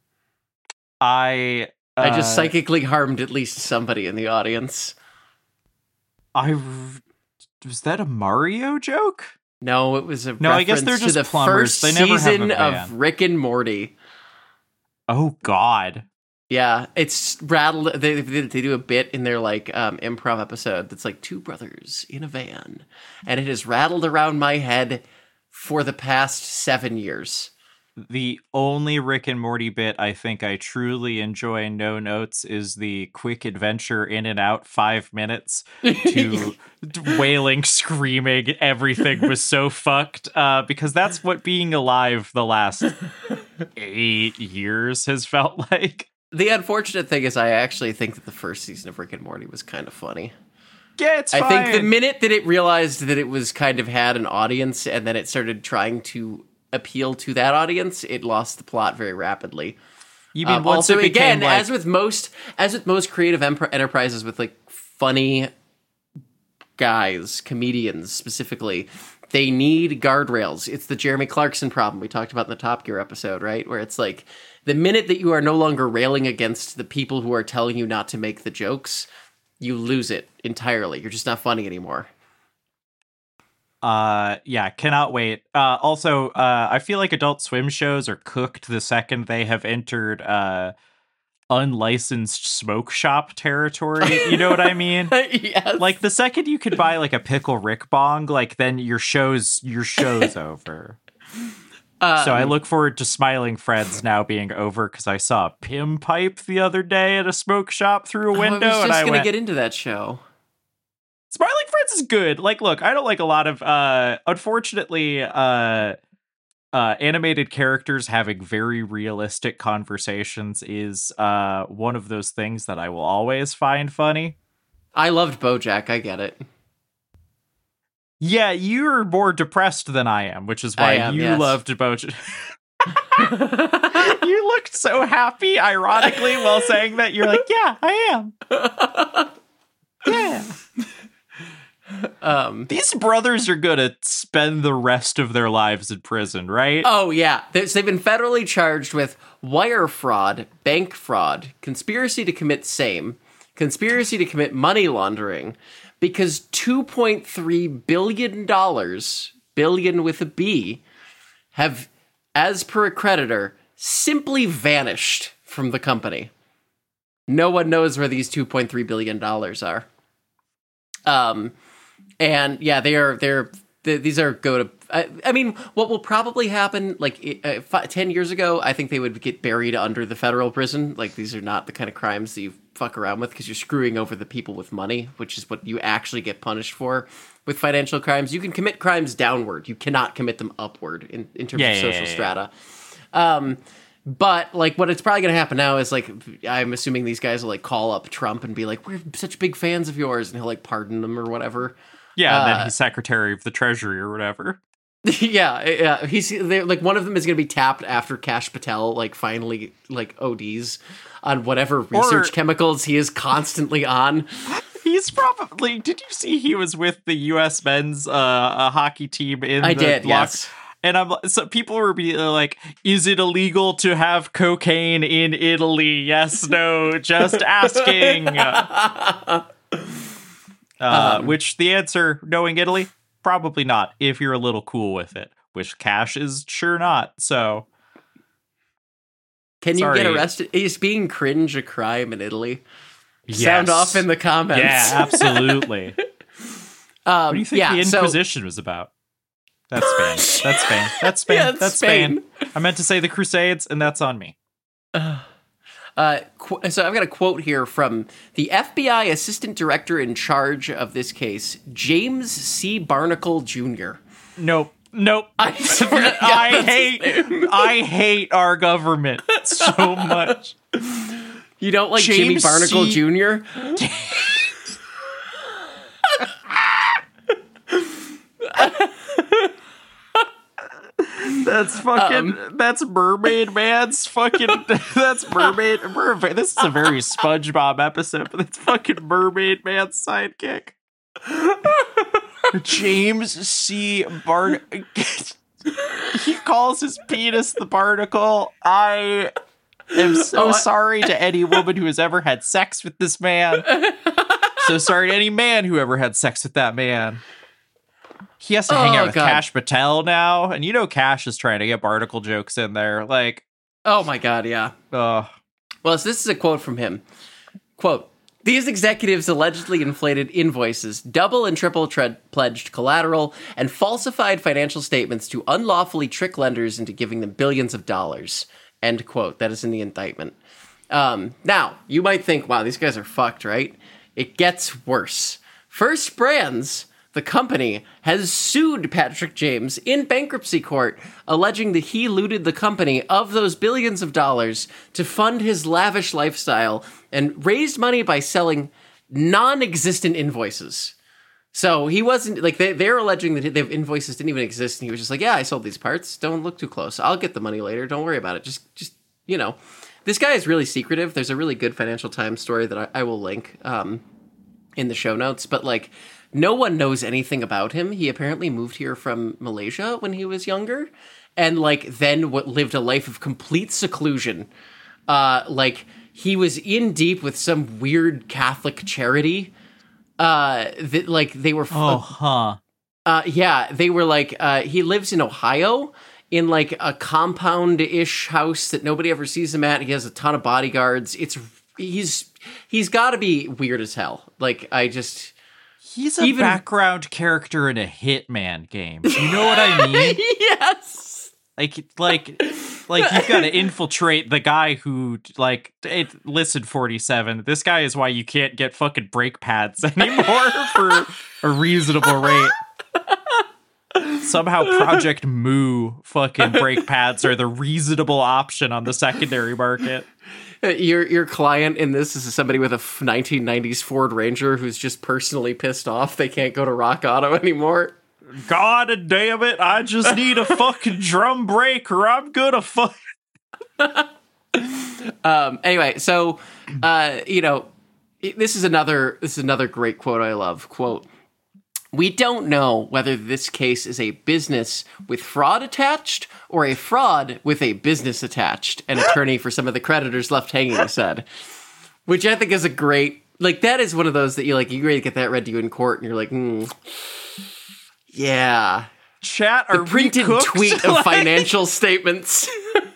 I uh, I just psychically harmed at least somebody in the audience. I was that a Mario joke? No, it was a No, I guess reference they're to just the plumbers. first They never have a season van. of Rick and Morty. Oh God. Yeah, it's rattled. They, they they do a bit in their like um, improv episode that's like two brothers in a van, and it has rattled around my head for the past seven years. The only Rick and Morty bit I think I truly enjoy in No Notes is the quick adventure in and out five minutes to wailing, screaming, everything was so fucked. Uh, because that's what being alive the last eight years has felt like. The unfortunate thing is, I actually think that the first season of Rick and Morty was kind of funny. Yeah, it's I fine. think the minute that it realized that it was kind of had an audience, and then it started trying to appeal to that audience, it lost the plot very rapidly. You mean Um, once also, it became again, like, as with most, as with most creative empre- enterprises with like funny guys, comedians specifically, they need guardrails. It's the Jeremy Clarkson problem we talked about in the Top Gear episode, right? Where it's like the minute that you are no longer railing against the people who are telling you not to make the jokes, you lose it entirely. You're just not funny anymore. Uh, yeah, cannot wait. Uh, also, uh, I feel like Adult Swim shows are cooked the second they have entered uh, unlicensed smoke shop territory. You know what I mean? Yes. Like the second you could buy like a Pickle Rick bong, like then your show's your show's over. Um, So I look forward to Smiling Friends now being over because I saw a Pim pipe the other day at a smoke shop through a window, I was just and I gonna went, get into that show. Smiling Friends is good. Like, look, I don't like a lot of, uh, unfortunately, uh, uh, animated characters having very realistic conversations is, uh, one of those things that I will always find funny. I loved BoJack. I get it. Yeah, you're more depressed than I am, which is why I am, you yes. loved BoJack. You looked so happy, ironically, while saying that. You're like, yeah, I am. Yeah. Um, These brothers are gonna spend the rest of their lives in prison, right? oh, yeah. They- so they've been federally charged with wire fraud, bank fraud, conspiracy to commit same, conspiracy to commit money laundering, because two point three billion dollars, billion with a B, have, as per a creditor, simply vanished from the company. No one knows where these two point three billion dollars are. Um, and yeah, they are, they're, th- these are go to, I, I mean, what will probably happen, like uh, five, ten years ago, I think they would get buried under the federal prison. Like, these are not the kind of crimes that you fuck around with because you're screwing over the people with money, which is what you actually get punished for with financial crimes. You can commit crimes downward. You cannot commit them upward in, in terms Yeah, of yeah, social yeah, yeah. strata. Um, But, like, what it's probably going to happen now is, like, I'm assuming these guys will, like, call up Trump and be like, we're such big fans of yours, and he'll, like, pardon them or whatever. Yeah, and Uh, then he's Secretary of the Treasury or whatever. yeah, yeah. He's, they're, like, one of them is going to be tapped after Kash Patel, like, finally, like, O Ds on whatever research Or- chemicals he is constantly on. He's probably. Did you see he was with the U S men's uh, uh hockey team in I the did, lock- yes. And I'm so people were be uh, like, "Is it illegal to have cocaine in Italy?" Yes, no, just asking. uh, Um, which the answer, knowing Italy, probably not. If you're a little cool with it, which Cash is sure not. So Can you get Sorry. arrested? Is being cringe a crime in Italy? yes. Sound off in the comments. Yeah, absolutely. um, What do you think yeah, the so- Inquisition was about? That's Spain. That's Spain. That's Spain. Yeah, it's that's Spain. I meant to say the Crusades, and that's on me. Uh, qu- so I've got a quote here from the F B I Assistant Director in charge of this case, James C. Barnacle Junior Nope. Nope. I swear to God, I that's his hate name. I hate our government so much. You don't like Jimmy James Barnacle C. Junior? That's fucking Um. that's Mermaid Man's fucking that's Mermaid Mermaid. This is a very SpongeBob episode, but it's fucking Mermaid Man's sidekick. James C. Barn he calls his penis the barnacle. I am so Oh, I- sorry to any woman who has ever had sex with this man. So sorry to any man who ever had sex with that man. He has to hang Oh, out with God. Cash Patel now, and you know Cash is trying to get barnacle jokes in there. Like, Oh my God, yeah. uh, Well, so this is a quote from him. Quote, these executives allegedly inflated invoices, double and triple tre- pledged collateral, and falsified financial statements to unlawfully trick lenders into giving them billions of dollars. End quote. That is in the indictment. Um, now, you might think, wow, these guys are fucked, right? It gets worse. First Brands, the company, has sued Patrick James in bankruptcy court, alleging that he looted the company of those billions of dollars to fund his lavish lifestyle and raised money by selling non-existent invoices. So he wasn't, like, they, they're alleging that the invoices didn't even exist, and he was just like, yeah, I sold these parts. Don't look too close. I'll get the money later. Don't worry about it. Just, just you know. This guy is really secretive. There's a really good Financial Times story that I, I will link um, in the show notes, but, like, no one knows anything about him. He apparently moved here from Malaysia when he was younger, and like then what lived a life of complete seclusion. Uh, like he was in deep with some weird Catholic charity. Uh, that like they were. oh, huh. Uh, yeah, they were like. Uh, he lives in Ohio in like a compound-ish house that nobody ever sees him at. He has a ton of bodyguards. It's he's he's got to be weird as hell. Like I just. He's a Even- background character in a Hitman game. You know what I mean? Yes. Like, like, like you've got to infiltrate the guy who, like, it, listen, forty-seven, this guy is why you can't get fucking brake pads anymore for a reasonable rate. Somehow Project Moo fucking brake pads are the reasonable option on the secondary market. Your your client in this is somebody with a f- nineteen nineties Ford Ranger who's just personally pissed off they can't go to Rock Auto anymore. God damn it, I just need a fucking drum brake or I'm gonna fuck. Um, anyway, so uh, you know, it- this is another this is another great quote I love. Quote: we don't know whether this case is a business with fraud attached or a fraud with a business attached, an attorney for some of the creditors left hanging said. Which I think is a great, like, that is one of those that you like, you're ready to get that read to you in court, and you're like, hmm, yeah. Chat, are The printed we cooked? tweet of Like, financial statements.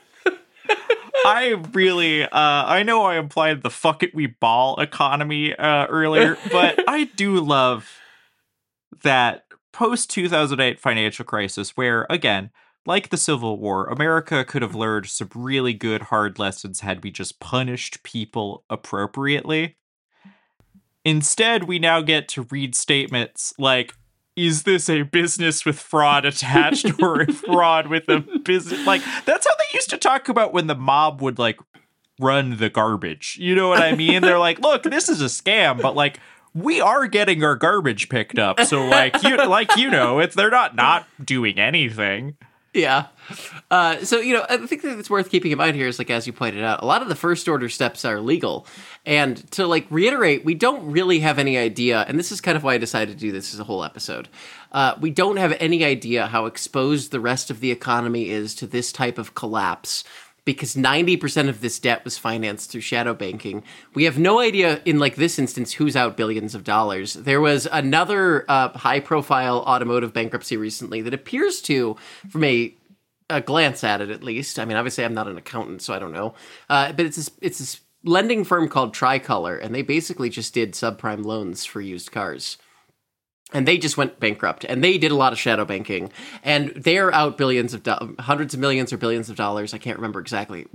I really, uh, I know I implied the fuck it we ball economy uh, earlier, but I do love that post two thousand eight financial crisis where, again, like the Civil War, America could have learned some really good hard lessons had we just punished people appropriately. Instead, we now get to read statements like, is this a business with fraud attached or a fraud with a business? Like, that's how they used to talk about when the mob would, like, run the garbage. You know what I mean? They're like, look, this is a scam, but, like, we are getting our garbage picked up. So, like, you like you know, it's they're not not doing anything. Yeah. Uh, so, you know, I think that it's worth keeping in mind here is, like, as you pointed out, a lot of the first order steps are legal. And to, like, reiterate, we don't really have any idea, and this is kind of why I decided to do this as a whole episode. Uh, we don't have any idea how exposed the rest of the economy is to this type of collapse, because ninety percent of this debt was financed through shadow banking. We have no idea, in, like, this instance, who's out billions of dollars. There was another uh, high-profile automotive bankruptcy recently that appears to, from a, a glance at it at least, I mean, obviously I'm not an accountant, so I don't know, uh, but it's this, it's this lending firm called Tricolor, and they basically just did subprime loans for used cars. And they just went bankrupt, and they did a lot of shadow banking, and they're out billions of do- hundreds of millions or billions of dollars. I can't remember exactly what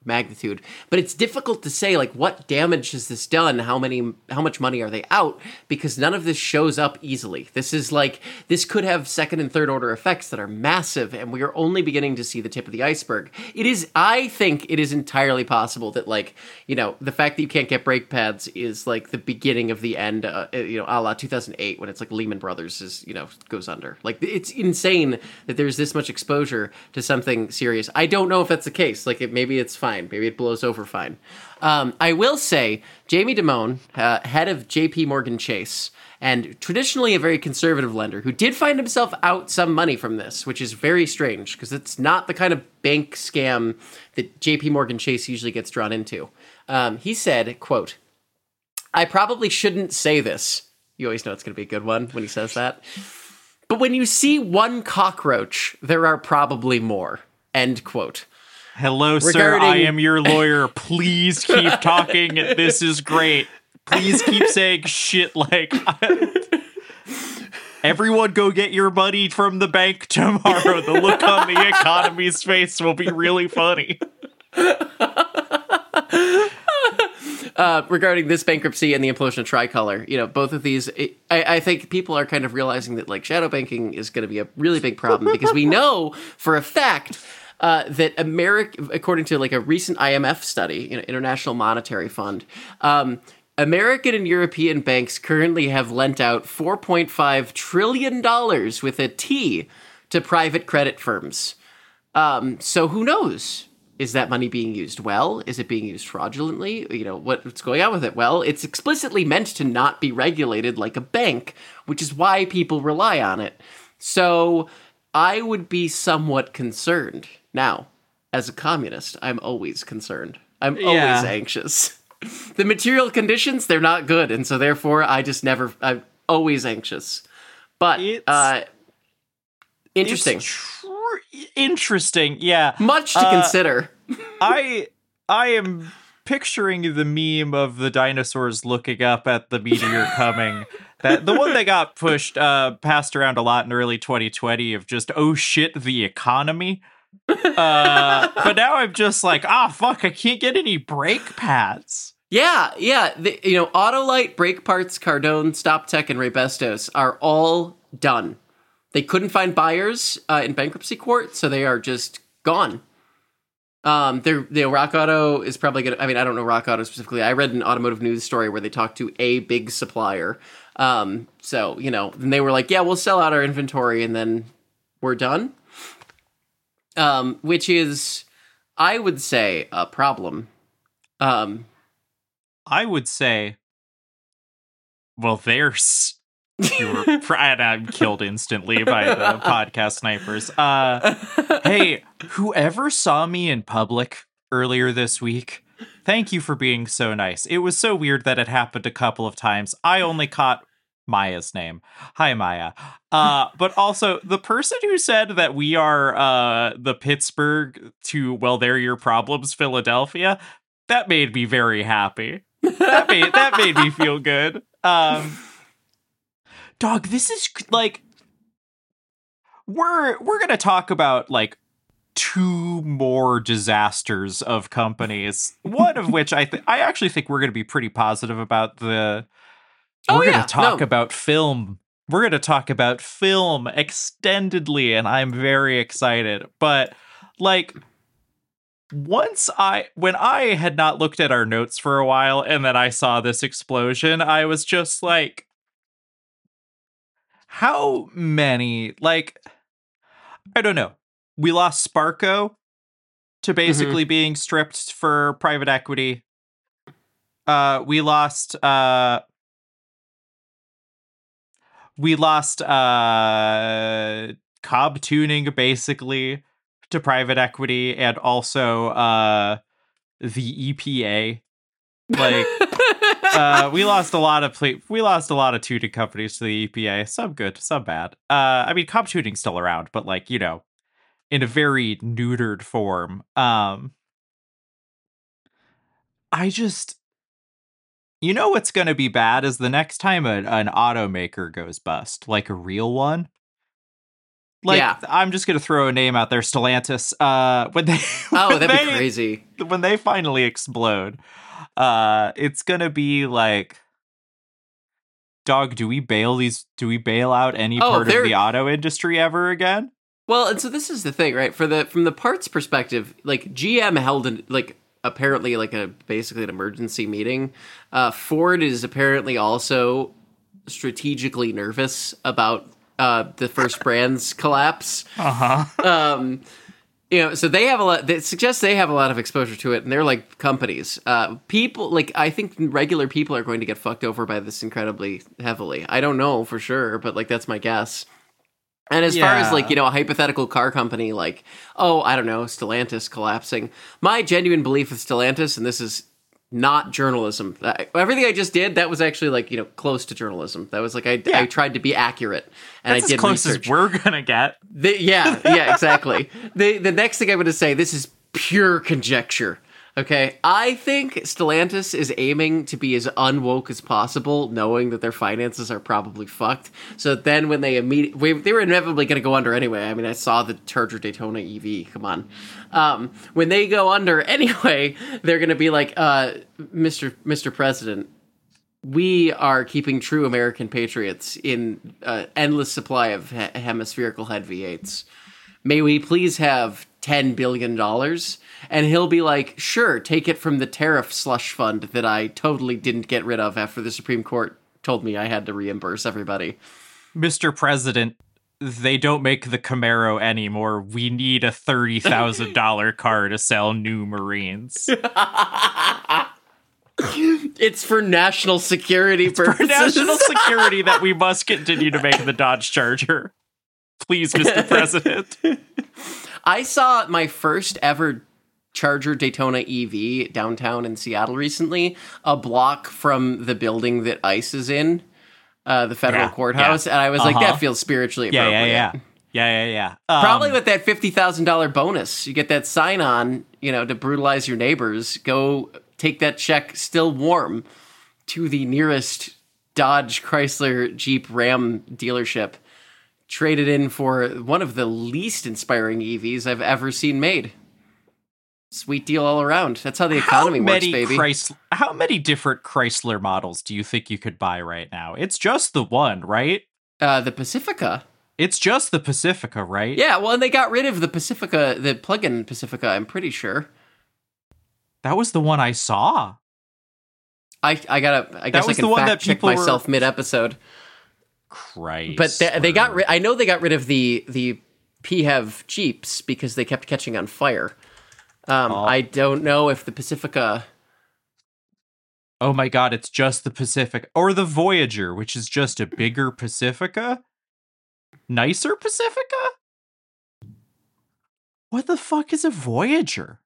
magnitude. But it's difficult to say, like, what damage has this done? How many, how much money are they out? Because none of this shows up easily. This is like, this could have second and third order effects that are massive, and we are only beginning to see the tip of the iceberg. It is, I think it is entirely possible that, like, you know, the fact that you can't get brake pads is like the beginning of the end, uh, you know, a la two thousand eight, when it's like Lehman Brothers is, you know, goes under. Like, it's insane that there's this much exposure to something serious. I don't know if that's the case. Like, it, maybe it's fine. Maybe it blows over fine. Um, I will say, Jamie Dimon, uh, head of J P Morgan Chase, and traditionally a very conservative lender, who did find himself out some money from this, which is very strange, because it's not the kind of bank scam that J P Morgan Chase usually gets drawn into. Um, he said, quote, "I probably shouldn't say this." You always know it's going to be a good one when he says that. "But when you see one cockroach, there are probably more." End quote. Hello, sir. Regarding- I am your lawyer. Please keep talking. This is great. Please keep saying shit like, "Everyone go get your money from the bank tomorrow. The look on the economy's face will be really funny." Uh, regarding this bankruptcy and the implosion of Tricolor, you know, both of these, it, I, I think people are kind of realizing that, like, shadow banking is going to be a really big problem, because we know for a fact uh, that America, according to like a recent I M F study, you know, International Monetary Fund, um, American and European banks currently have lent out four point five trillion dollars with a T to private credit firms. Um, so who knows? Is that money being used well? Is it being used fraudulently? You know, what, what's going on with it? Well, it's explicitly meant to not be regulated like a bank, which is why people rely on it. So I would be somewhat concerned. Now, as a communist, I'm always concerned. I'm always Yeah. anxious. The material conditions, they're not good, and so therefore I just never, I'm always anxious. But, It's- uh, interesting. It's tr- interesting, yeah. Much to Uh, consider. I I am picturing the meme of the dinosaurs looking up at the meteor coming. That the one that got pushed, uh, passed around a lot in early twenty twenty of just, oh shit, the economy. Uh, but now I'm just like, ah, fuck, I can't get any brake pads. Yeah, yeah. The, you know, Autolite, Brake Parts, Cardone, StopTech, and Raybestos are all done. They couldn't find buyers uh, in bankruptcy court, so they are just gone. Um, they're, you know, Rock Auto is probably going to, I mean, I don't know Rock Auto specifically. I read an automotive news story where they talked to a big supplier. Um, so, you know, and they were like, yeah, we'll sell out our inventory and then we're done. Um, which is, I would say, a problem. Um, I would say, well, there's. You were pr- and I'm killed instantly by the podcast snipers. Uh, hey, whoever saw me in public earlier this week, thank you for being so nice. It was so weird that it happened a couple of times. I only caught Maya's name. Hi, Maya. Uh, but also, the person who said that we are uh, the Pittsburgh to, well, they're your problems, Philadelphia, that made me very happy. That made, that made me feel good. Um... Dog, this is like we're we're gonna talk about like two more disasters of companies. One of which I th- I actually think we're gonna be pretty positive about. The Oh, we're yeah, gonna talk no. about film. We're gonna talk about film extendedly, and I'm very excited. But like once I when I had not looked at our notes for a while, and then I saw this explosion, I was just like, how many, like, I don't know. We lost Sparko to basically being stripped for private equity. Uh, we lost, uh, we lost, uh, Cobb Tuning basically to private equity, and also, uh, the E P A. Like, uh, we lost a lot of ple- we lost a lot of tuning companies to the E P A. Some good, some bad. Uh, I mean, Cobb Tuning's still around, but like, you know, in a very neutered form. Um, I just, you know, what's going to be bad is the next time a, an automaker goes bust, like a real one. Like, Yeah. I'm just gonna throw a name out there, Stellantis. Uh, when they Oh, when that'd they, be crazy. when they finally explode, uh, it's gonna be like, dog, do we bail these? Do we bail out any Oh, part of they're- the auto industry ever again? Well, and so this is the thing, right? For the from the parts perspective, like G M held an, like apparently like a basically an emergency meeting. Uh, Ford is apparently also strategically nervous about uh, the First Brands collapse. Uh huh. Um, you know, so they have a lot. That suggests they have a lot of exposure to it, and they're like companies. Uh, people like I think regular people are going to get fucked over by this incredibly heavily. I don't know for sure, but like that's my guess. And as far as Yeah. like, you know, a hypothetical car company like, oh, I don't know, Stellantis collapsing. My genuine belief with Stellantis, and this is not journalism. Uh, everything I just did, that was actually like, you know, close to journalism. That was like, I, Yeah. I tried to be accurate. And That's I did as close research. as we're gonna get. The, yeah, yeah, exactly. the The next thing I'm going to say, this is pure conjecture. Okay, I think Stellantis is aiming to be as unwoke as possible, knowing that their finances are probably fucked. So then, when they immediately, they were inevitably going to go under anyway. I mean, I saw the Charger Daytona E V. Come on, um, when they go under anyway, they're going to be like, uh, Mister Mister President, we are keeping true American patriots in uh, endless supply of he- hemispherical head V eights. May we please have ten billion dollars? And he'll be like, sure, take it from the tariff slush fund that I totally didn't get rid of after the Supreme Court told me I had to reimburse everybody. Mister President, they don't make the Camaro anymore. We need a thirty thousand dollars car to sell new Marines. It's for national security purposes. For national security that we must continue to make the Dodge Charger. Please, Mister President. I saw my first ever Charger Daytona E V downtown in Seattle recently, a block from the building that ICE is in, uh, the federal Yeah, courthouse, yeah. and I was like, Uh-huh. that feels spiritually Yeah, appropriate. yeah, yeah. Yeah, yeah, yeah. Um, Probably with that fifty thousand dollars bonus. You get that sign on, you know, to brutalize your neighbors. Go take that check still warm to the nearest Dodge, Chrysler, Jeep, Ram dealership. Trade it in for one of the least inspiring E Vs I've ever seen made. Sweet deal all around. That's how the economy how works, many baby. Chrysler, how many different Chrysler models do you think you could buy right now? It's just the one, right? Uh, the Pacifica. It's just the Pacifica, right? Yeah, well, and they got rid of the Pacifica, the plug-in Pacifica, I'm pretty sure. That was the one I saw. I I gotta, I guess I was can the one fact that check people were- myself mid-episode. Christ. But they, they got rid. I know they got rid of the the P H E V Jeeps because they kept catching on fire. Um, Oh. I don't know if the Pacifica. Oh my god, it's just the Pacific. Or the Voyager, which is just a bigger Pacifica? Nicer Pacifica? What the fuck is a Voyager?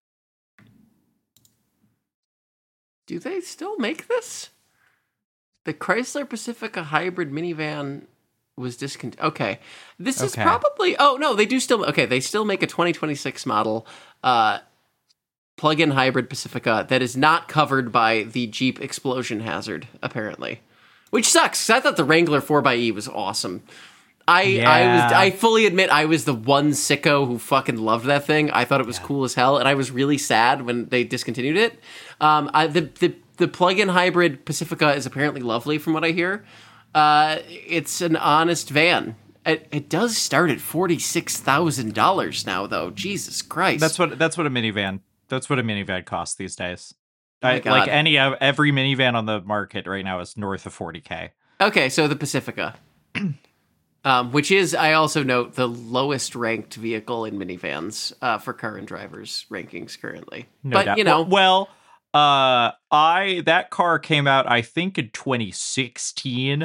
Do they still make this? The Chrysler Pacifica hybrid minivan was discontinued. Okay, this is Okay. probably. Oh no, they do still. Okay, they still make a twenty twenty-six model uh, plug-in hybrid Pacifica that is not covered by the Jeep explosion hazard, apparently, which sucks. 'Cause I thought the Wrangler four by E was awesome. I I was Yeah. I fully admit I was the one sicko who fucking loved that thing. I thought it was cool as hell, and I was really sad when they discontinued it. Um, I, the the the plug-in hybrid Pacifica is apparently lovely, from what I hear. Uh, it's an honest van. It, it does start at forty-six thousand dollars now, though. Jesus Christ, That's what that's what a minivan that's what a minivan costs these days. my I, God. like any every minivan on the market right now is north of forty K. Okay, so the Pacifica, um, which is, I also note, the lowest ranked vehicle in minivans uh, for car and drivers rankings currently. No but doubt. you know, well, uh, I that car came out I think in twenty sixteen,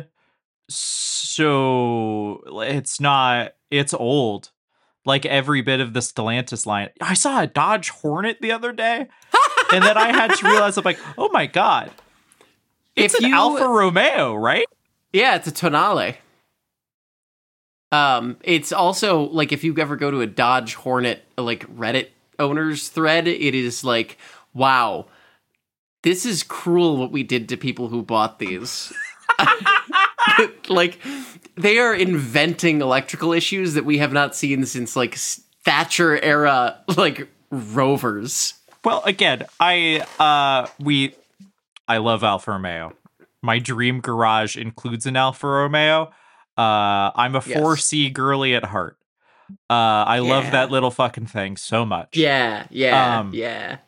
so it's not it's old. Like every bit of the Stellantis line. I saw a Dodge Hornet the other day, and then I had to realize I'm like, oh my god, it's If an you- Alfa Romeo, right? yeah, it's a Tonale. Um, it's also like if you ever go to a Dodge Hornet like Reddit owners thread, it is like, wow, this is cruel what we did to people who bought these. like they are inventing electrical issues that we have not seen since like Thatcher era like rovers. Well, again, I uh we I love Alfa Romeo. My dream garage includes an Alfa Romeo. Uh I'm a Yes. four C girly at heart. Uh I Yeah. love that little fucking thing so much. Yeah, yeah, Um, yeah.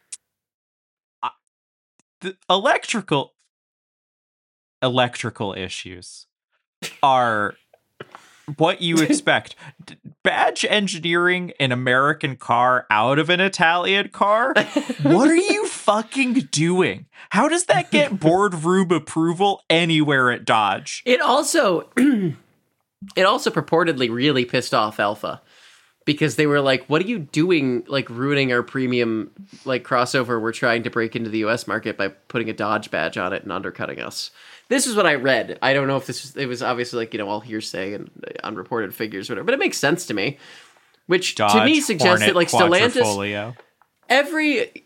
The electrical electrical issues are what you expect. D- badge engineering an American car out of an Italian car? What are you fucking doing? How does that get boardroom approval anywhere at Dodge? It also it also purportedly really pissed off Alpha because they were like, what are you doing, like ruining our premium like crossover we're trying to break into the U S market by putting a Dodge badge on it and undercutting us. This is what I read. I don't know if this was, it was obviously like, you know, all hearsay and unreported figures or whatever, but it makes sense to me. Which Dodge, to me suggests Hornet, that like Stellantis, Quadrifoglio. every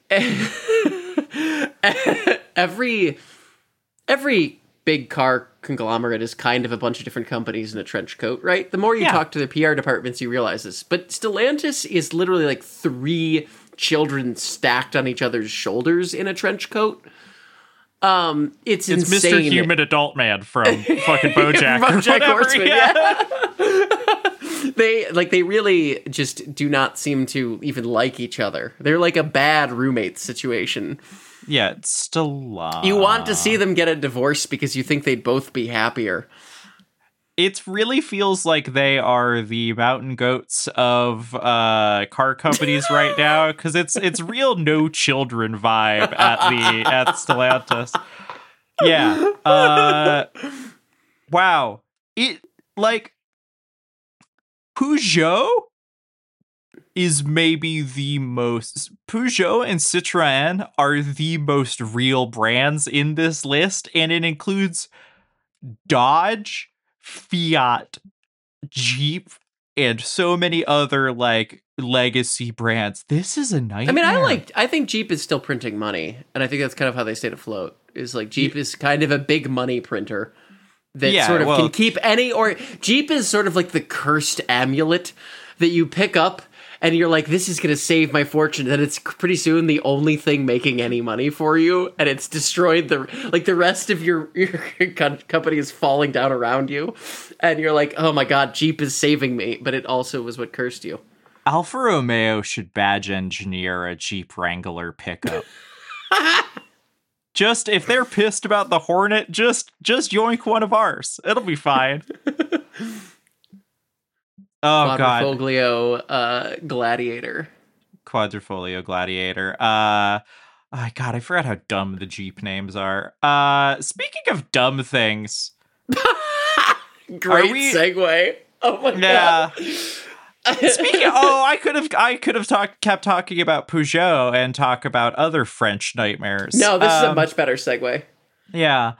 every every big car conglomerate is kind of a bunch of different companies in a trench coat, right? The more you Yeah. talk to the P R departments, you realize this. But Stellantis is literally like three children stacked on each other's shoulders in a trench coat. Um, it's, It's insane. Mister Human Adult Man from fucking BoJack. or BoJack whatever, Horseman, yeah. They like they really just do not seem to even like each other. They're like a bad roommate situation. Yeah, it's Stellantis. You want to see them get a divorce because you think they'd both be happier. It really feels like they are the mountain goats of uh, car companies right now, because it's it's real no children vibe at the at Stellantis. Yeah. Uh, wow. It like Peugeot is maybe the most Peugeot and Citroën are the most real brands in this list, and it includes Dodge, Fiat, Jeep, and so many other like legacy brands. This is a nightmare. I mean, I like. I think Jeep is still printing money, and I think that's kind of how they stayed afloat. Is like Jeep is kind of a big money printer that Yeah, sort of well- can keep any. Or Jeep is sort of like the cursed amulet that you pick up, and you're like, "This is going to save my fortune." Then it's pretty soon the only thing making any money for you, and it's destroyed the like the rest of your your co- company is falling down around you, and you're like, "Oh my god, Jeep is saving me," but it also was what cursed you. Alfa Romeo should badge engineer a Jeep Wrangler pickup. Just if they're pissed about the Hornet, just just yoink one of ours. It'll be fine. Oh god, Quadrifoglio uh, Gladiator. Quadrifoglio Gladiator. Uh, oh god, I forgot how dumb the Jeep names are. Uh, speaking of dumb things, Great we- segue. Oh my yeah. god. Speaking, oh, I could have, I could have talked, kept talking about Peugeot and talk about other French nightmares. No, this is a Um, much better segue. Yeah.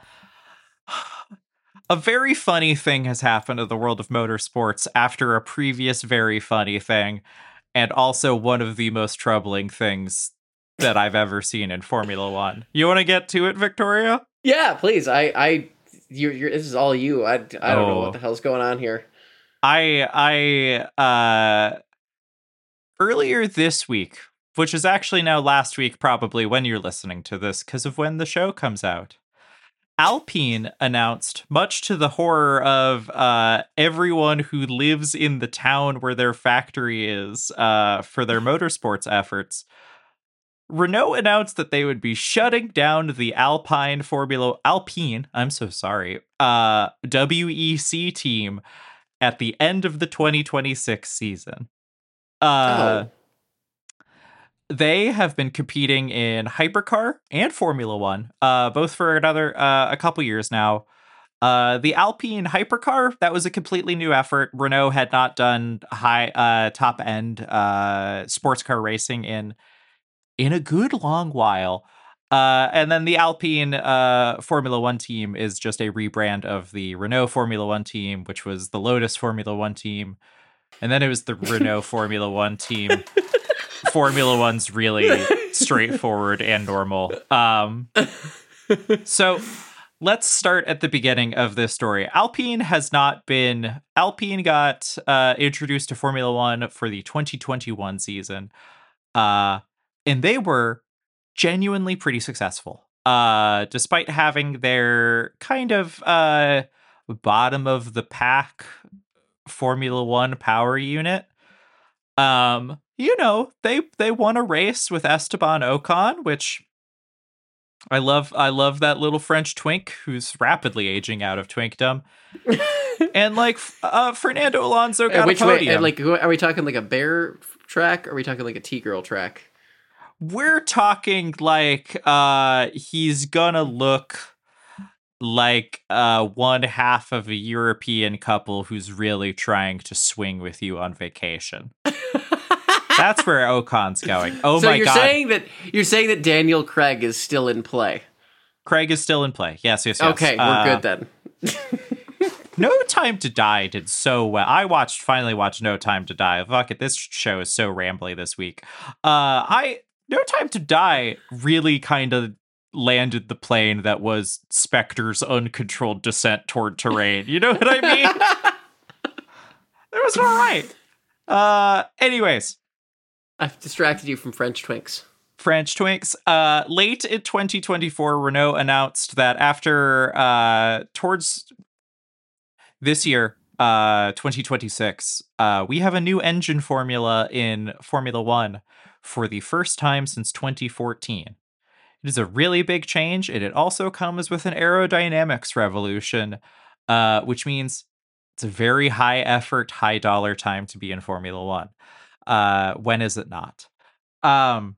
A very funny thing has happened to the world of motorsports after a previous very funny thing, and also one of the most troubling things that I've ever seen in Formula One. You want to get to it, Victoria? Yeah, please. I, I, you're, you're, this is all you. I, I don't know Oh. what the hell's going on here. I, I, uh, earlier this week, which is actually now last week, probably when you're listening to this, because of when the show comes out, Alpine announced, much to the horror of uh, everyone who lives in the town where their factory is uh, for their motorsports efforts, Renault announced that they would be shutting down the Alpine Formula Alpine, I'm so sorry, uh, W E C team at the end of the twenty twenty-six season. Uh, oh. They have been competing in Hypercar and Formula One, uh, both for another uh, a couple years now. Uh, the Alpine Hypercar, that was a completely new effort. Renault had not done high uh, top end uh, sports car racing in in a good long while. Uh, and then the Alpine uh, Formula One team is just a rebrand of the Renault Formula One team, which was the Lotus Formula One team. And then it was the Renault Formula One team. Formula One's really straightforward and normal. Um, so let's start at the beginning of this story. Alpine has not been... Alpine got uh, introduced to Formula One for the twenty twenty-one season. Uh, and they were genuinely pretty successful. Uh, despite having their kind of uh, bottom of the pack Formula One power unit. Um, you know, they they won a race with Esteban Ocon, which... I love I love that little French twink who's rapidly aging out of twinkdom. And like uh, Fernando Alonso got Which a podium. way? And like, are we talking like a bear track? Or are we talking like a T-girl track? We're talking like uh, he's gonna look like uh, one half of a European couple who's really trying to swing with you on vacation. That's where Ocon's going. Oh so my you're god! saying that you're saying that Daniel Craig is still in play. Craig is still in play. Yes, yes, yes. Okay, we're uh, good then. No Time to Die did so well. I watched, finally watched No Time to Die. Fuck it, this show is so rambly this week. Uh, I No Time to Die really kind of landed the plane that was Spectre's uncontrolled descent toward terrain. You know what I mean? It was all right. Uh, anyways. I've distracted you from French twinks. French twinks. Uh, late in twenty twenty-four, Renault announced that after uh, towards this year, uh, twenty twenty-six, uh, we have a new engine formula in Formula One for the first time since twenty fourteen. It is a really big change, and it also comes with an aerodynamics revolution, uh, which means it's a very high effort, high dollar time to be in Formula One. Uh, when is it not? Um,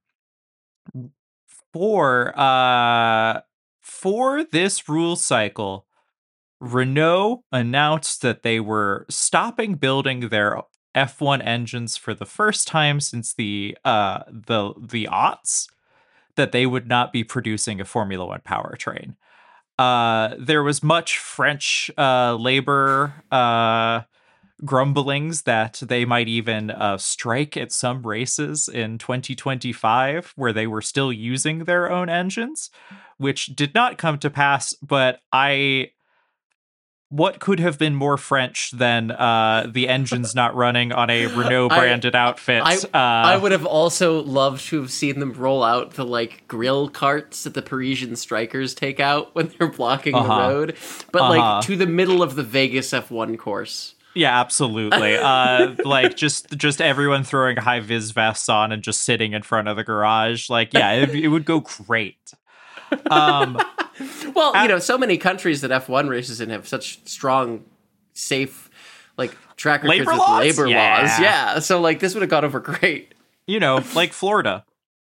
for uh, for this rule cycle, Renault announced that they were stopping building their F one engines for the first time since the uh the the aughts, that they would not be producing a Formula One powertrain. Uh, there was much French uh, labor uh, grumblings that they might even uh, strike at some races in twenty twenty-five where they were still using their own engines, which did not come to pass. But I... What could have been more French than uh, the engines not running on a Renault-branded outfit? I, uh, I would have also loved to have seen them roll out the like grill carts that the Parisian strikers take out when they're blocking uh-huh. the road, but uh-huh. like to the middle of the Vegas F one course. Yeah, absolutely. Uh, like just just everyone throwing high vis vests on and just sitting in front of the garage. Like, yeah, it, it would go great. Um, well, you know, so many countries that F one races in have such strong, safe, like track records labor with laws? labor Yeah. laws. Yeah, so like this would have gone over great. You know, like Florida,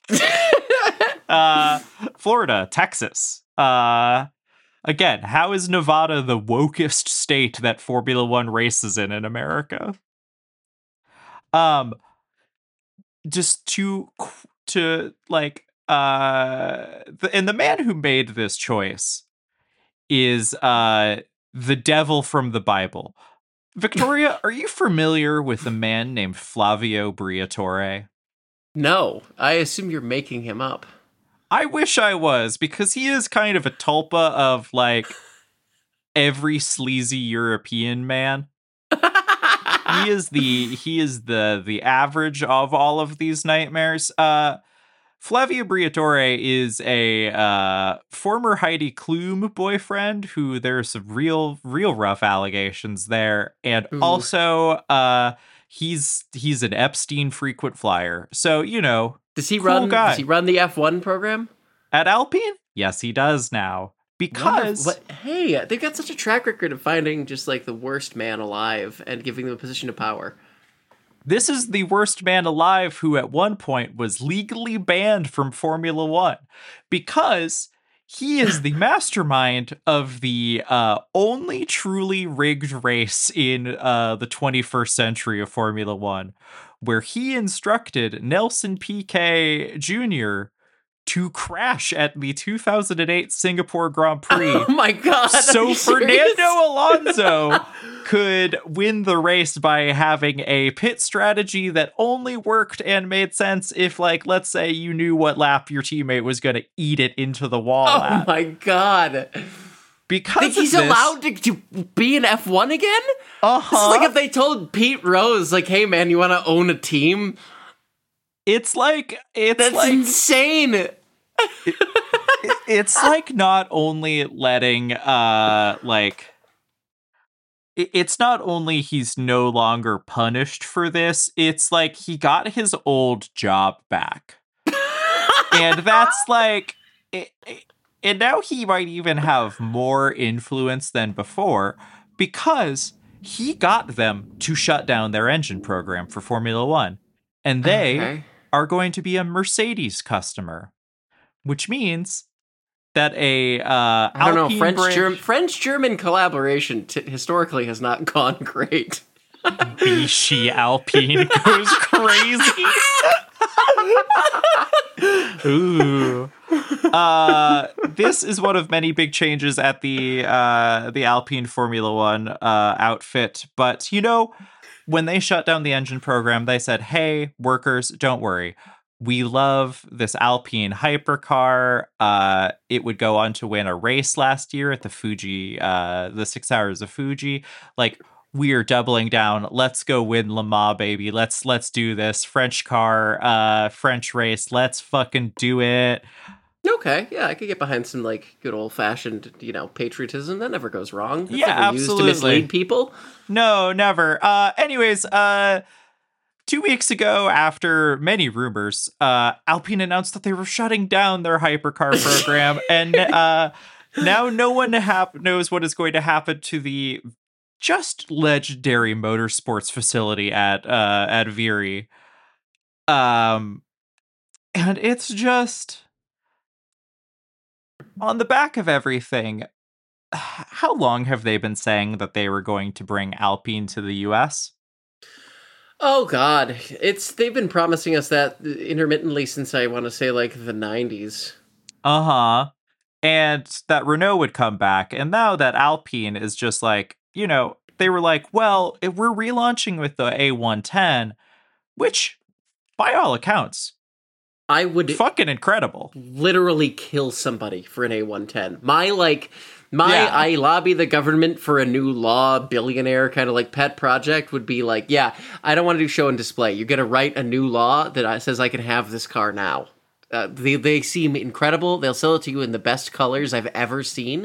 uh, Florida, Texas. Uh, again, how is Nevada the wokest state that Formula One races in in America? Um, just to to like. Uh, the, and the man who made this choice is uh, the devil from the Bible. Victoria, are you familiar with a man named Flavio Briatore? No, I assume you're making him up. I wish I was, because he is kind of a tulpa of like every sleazy European man. he is the he is the the average of all of these nightmares. Uh Flavio Briatore is a uh, former Heidi Klum boyfriend who there's some real, real rough allegations there. And Ooh. also, uh, he's he's an Epstein frequent flyer. So, you know, does he cool run? guy. Does he run the F one program at Alpine? Yes, he does now. Because what, hey, they've got such a track record of finding just like the worst man alive and giving them a position of power. This is the worst man alive who at one point was legally banned from Formula One because he is the mastermind of the uh, only truly rigged race in uh, the twenty-first century of Formula One, where he instructed Nelson Piquet Junior to crash at the two thousand eight Singapore Grand Prix. Oh my God. So Fernando Alonso could win the race by having a pit strategy that only worked and made sense if, like, let's say you knew what lap your teammate was going to eat it into the wall Oh at. my God. because Like, he's of this, allowed to, to be in F one again? Uh-huh. This is like if they told Pete Rose, like, hey, man, you want to own a team? It's like it's That's like insane. it- it's like not only letting uh like it- it's not only he's no longer punished for this, it's like he got his old job back. And that's like it, it- and now he might even have more influence than before because he got them to shut down their engine program for Formula One. And they Okay. are going to be a Mercedes customer, which means that a uh, I don't know. Alpine French branch- Germ- French German collaboration t- historically has not gone great. Vichy Alpine goes crazy. Ooh. Uh, this is one of many big changes at the uh, the Alpine Formula One uh, outfit. But, you know, when they shut down the engine program, they said, hey, workers, don't worry. We love this Alpine hypercar. Uh, it would go on to win a race last year at the Fuji, uh, the six hours of Fuji. Like, we are doubling down. Let's go win Le Mans, baby. Let's let's do this. French car, uh, French race. Let's fucking do it. Okay, yeah, I could get behind some, like, good old-fashioned, you know, patriotism. That never goes wrong. That's Yeah, never absolutely. used to mislead people. No, never. Uh, anyways, uh, two weeks ago, after many rumors, uh, Alpine announced that they were shutting down their hypercar program, and uh, now no one hap- knows what is going to happen to the just legendary motorsports facility at uh, at Viry. Um, and it's just on the back of everything. How long have they been saying that they were going to bring Alpine to the U S? Oh God, it's they've been promising us that intermittently since I want to say like the nineties. Uh-huh. And that Renault would come back. And now that Alpine is just like, you know, they were like, well, if we're relaunching with the A one ten, which by all accounts, I would fucking incredible. literally kill somebody for an A one ten. My like my Yeah. I lobby the government for a new law billionaire kind of like pet project would be like, yeah, I don't want to do show and display. You're gonna write a new law that I- says I can have this car now. Uh, they they seem incredible. They'll sell it to you in the best colors I've ever seen.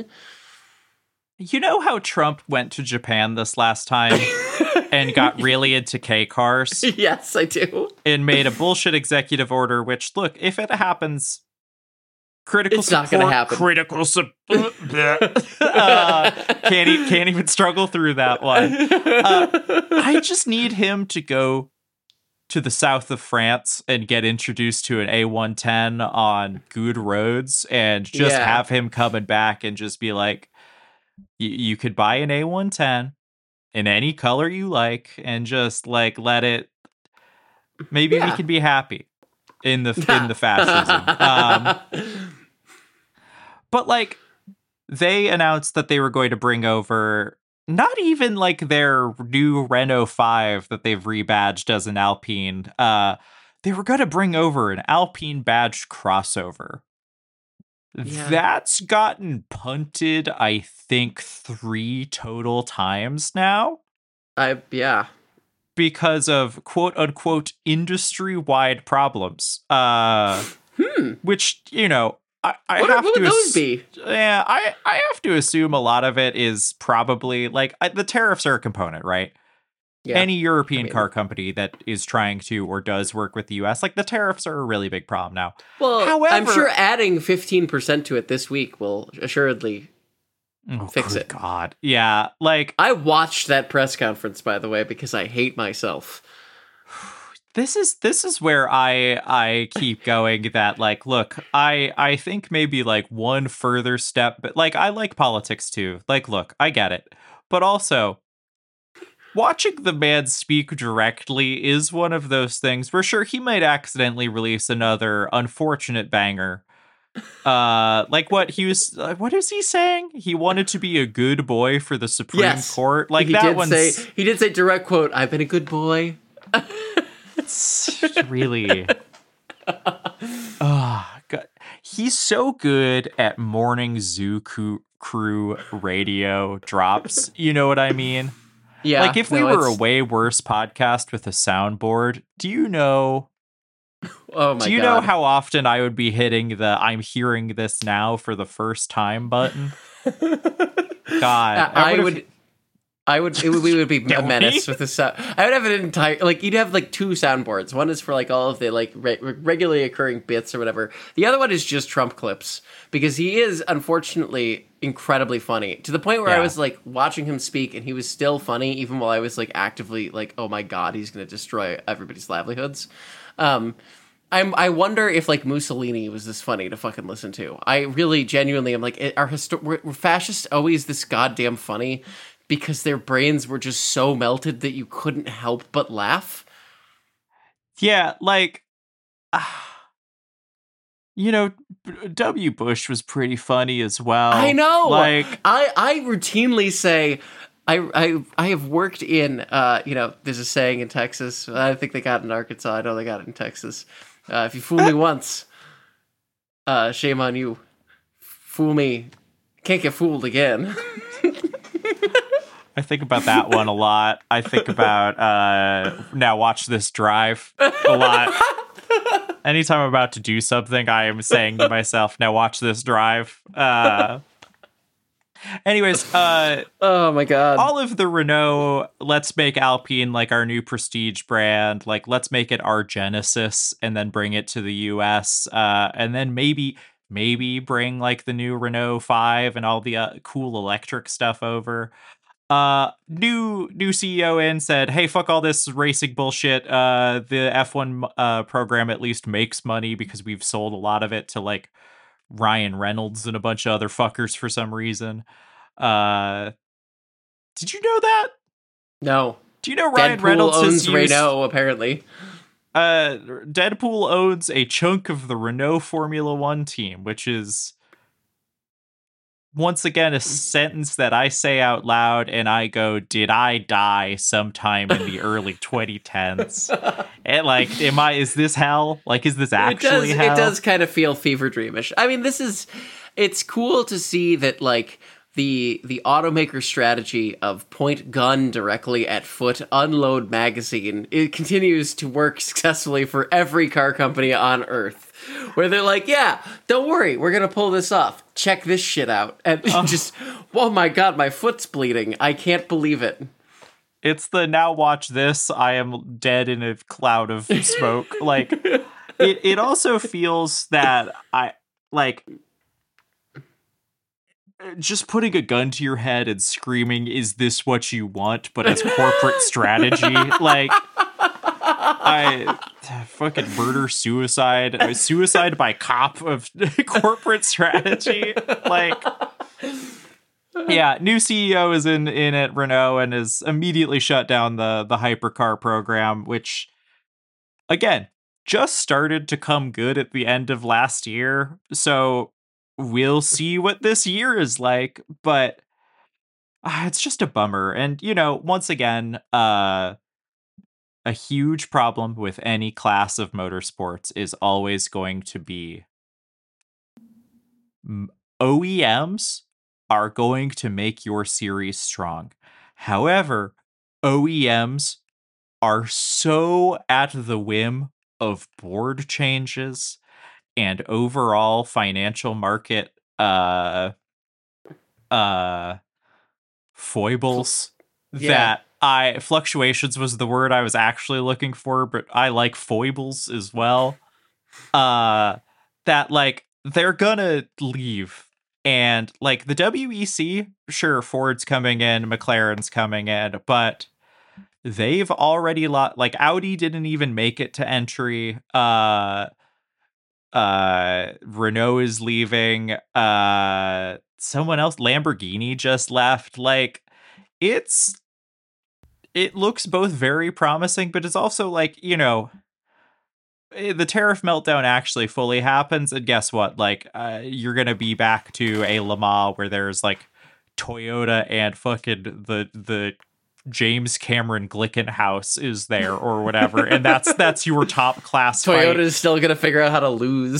You know how Trump went to Japan this last time and got really into K cars Yes, I do. and made a bullshit executive order, which, look, if it happens, critical It's support, not gonna happen. critical support, uh, can't, e- can't even struggle through that one. Uh, I just need him to go to the south of France and get introduced to an A one ten on good roads and just Yeah. have him coming back and just be like, y- you could buy an A one ten in any color you like and just like let it, maybe we Yeah. could be happy in the in the fascism. Um, but like they announced that they were going to bring over not even like their new Renault five that they've rebadged as an Alpine. Uh, they were going to bring over an Alpine badged crossover. Yeah. That's gotten punted, I think, three total times now I yeah. because of quote unquote industry wide problems. Uh, Hmm. which, you know, I, I What, have what to would those ass- be? Yeah, I, I have to assume a lot of it is probably like I, the tariffs are a component, right? Yeah. Any European I mean- car company that is trying to or does work with the U S, like the tariffs are a really big problem now. Well, I'm However- sure adding fifteen percent to it this week will assuredly. Oh, Fix good it. God. Yeah, like I watched that press conference, by the way, because I hate myself. this is this is where I I keep going that like look, I I think maybe like one further step, but like I like politics too. Like look, I get it. But also watching the man speak directly is one of those things where sure he might accidentally release another unfortunate banger. Uh like what he was uh, what is he saying? He wanted to be a good boy for the Supreme Yes. Court. Like he that did one's say he did say direct quote, I've been a good boy. It's really. Oh, God. He's so good at morning zoo coo- crew radio drops. You know what I mean? Yeah. Like if we no, were a it's- way worse podcast with a soundboard, do you know oh my do you God. know how often I would be hitting the I'm hearing this now for the first time button? God. I, I would've- would. I would. It would, we would be a Don't menace we? with the sound. I would have an entire like you'd have like two soundboards. One is for like all of the like re- regularly occurring bits or whatever. The other one is just Trump clips because he is unfortunately incredibly funny to the point where I Yeah. was like watching him speak and he was still funny even while I was like actively like, oh my God, he's going to destroy everybody's livelihoods. Um, I'm, I wonder if like Mussolini was this funny to fucking listen to. I really genuinely am like, are histo- were, were fascists always this goddamn funny because their brains were just so melted that you couldn't help but laugh? Yeah, like you know, W. Bush was pretty funny as well. I know. Like I, I routinely say, I, I I have worked in, uh, you know, there's a saying in Texas. I think they got it in Arkansas. I know they got it in Texas. Uh, if you fool me once, uh, shame on you. Fool me, can't get fooled again. I think about that one a lot. I think about uh now watch this drive a lot. Anytime I'm about to do something, I am saying to myself, now watch this drive. Uh anyways, uh Oh my God. all of the Renault, let's make Alpine like our new prestige brand, like let's make it our Genesis and then bring it to the U S, uh and then maybe maybe bring like the new Renault five and all the uh, cool electric stuff over. Uh new new C E O in said, hey, fuck all this racing bullshit. Uh the F one uh program at least makes money because we've sold a lot of it to like Ryan Reynolds and a bunch of other fuckers for some reason. Uh did you know that? No. Do you know Ryan Deadpool Reynolds owns has used, Renault, apparently. uh Deadpool owns a chunk of the Renault Formula One team, which is once again a sentence that I say out loud and I go, did I die sometime in the early twenty tens? And like, am I, is this hell? Like, is this actually it does, hell? It does kind of feel fever dreamish. I mean, this is, it's cool to see that like the the automaker strategy of point gun directly at foot, unload magazine, it continues to work successfully for every car company on Earth. Where they're like, yeah, don't worry, we're gonna pull this off. Check this shit out. And just, oh my God, my foot's bleeding. I can't believe it. It's the now watch this, I am dead in a cloud of smoke. Like, it, it also feels that I, like, just putting a gun to your head and screaming, is this what you want? But as corporate strategy, like, I fucking murder suicide, uh, suicide by cop of corporate strategy. Like, yeah, new C E O is in, in at Renault and has immediately shut down the, the hypercar program, which, again, just started to come good at the end of last year. So we'll see what this year is like, but uh, it's just a bummer. And, you know, once again, uh, a huge problem with any class of motorsports is always going to be O E Ms are going to make your series strong. However, O E Ms are so at the whim of board changes and overall financial market uh uh foibles Yeah. that I fluctuations was the word I was actually looking for, but I like foibles as well. Uh that like they're gonna leave. And like the W E C, sure, Ford's coming in, McLaren's coming in, but they've already lot like Audi didn't even make it to entry. Uh uh Renault is leaving. Uh someone else, Lamborghini, just left. Like, it's it looks both very promising, but it's also like, you know, the tariff meltdown actually fully happens, and guess what? Like, uh, you're gonna be back to a Le Mans where there's like Toyota and fucking the the James Cameron Glickenhaus is there or whatever, and that's that's your top class Toyota fight. is still gonna figure out how to lose.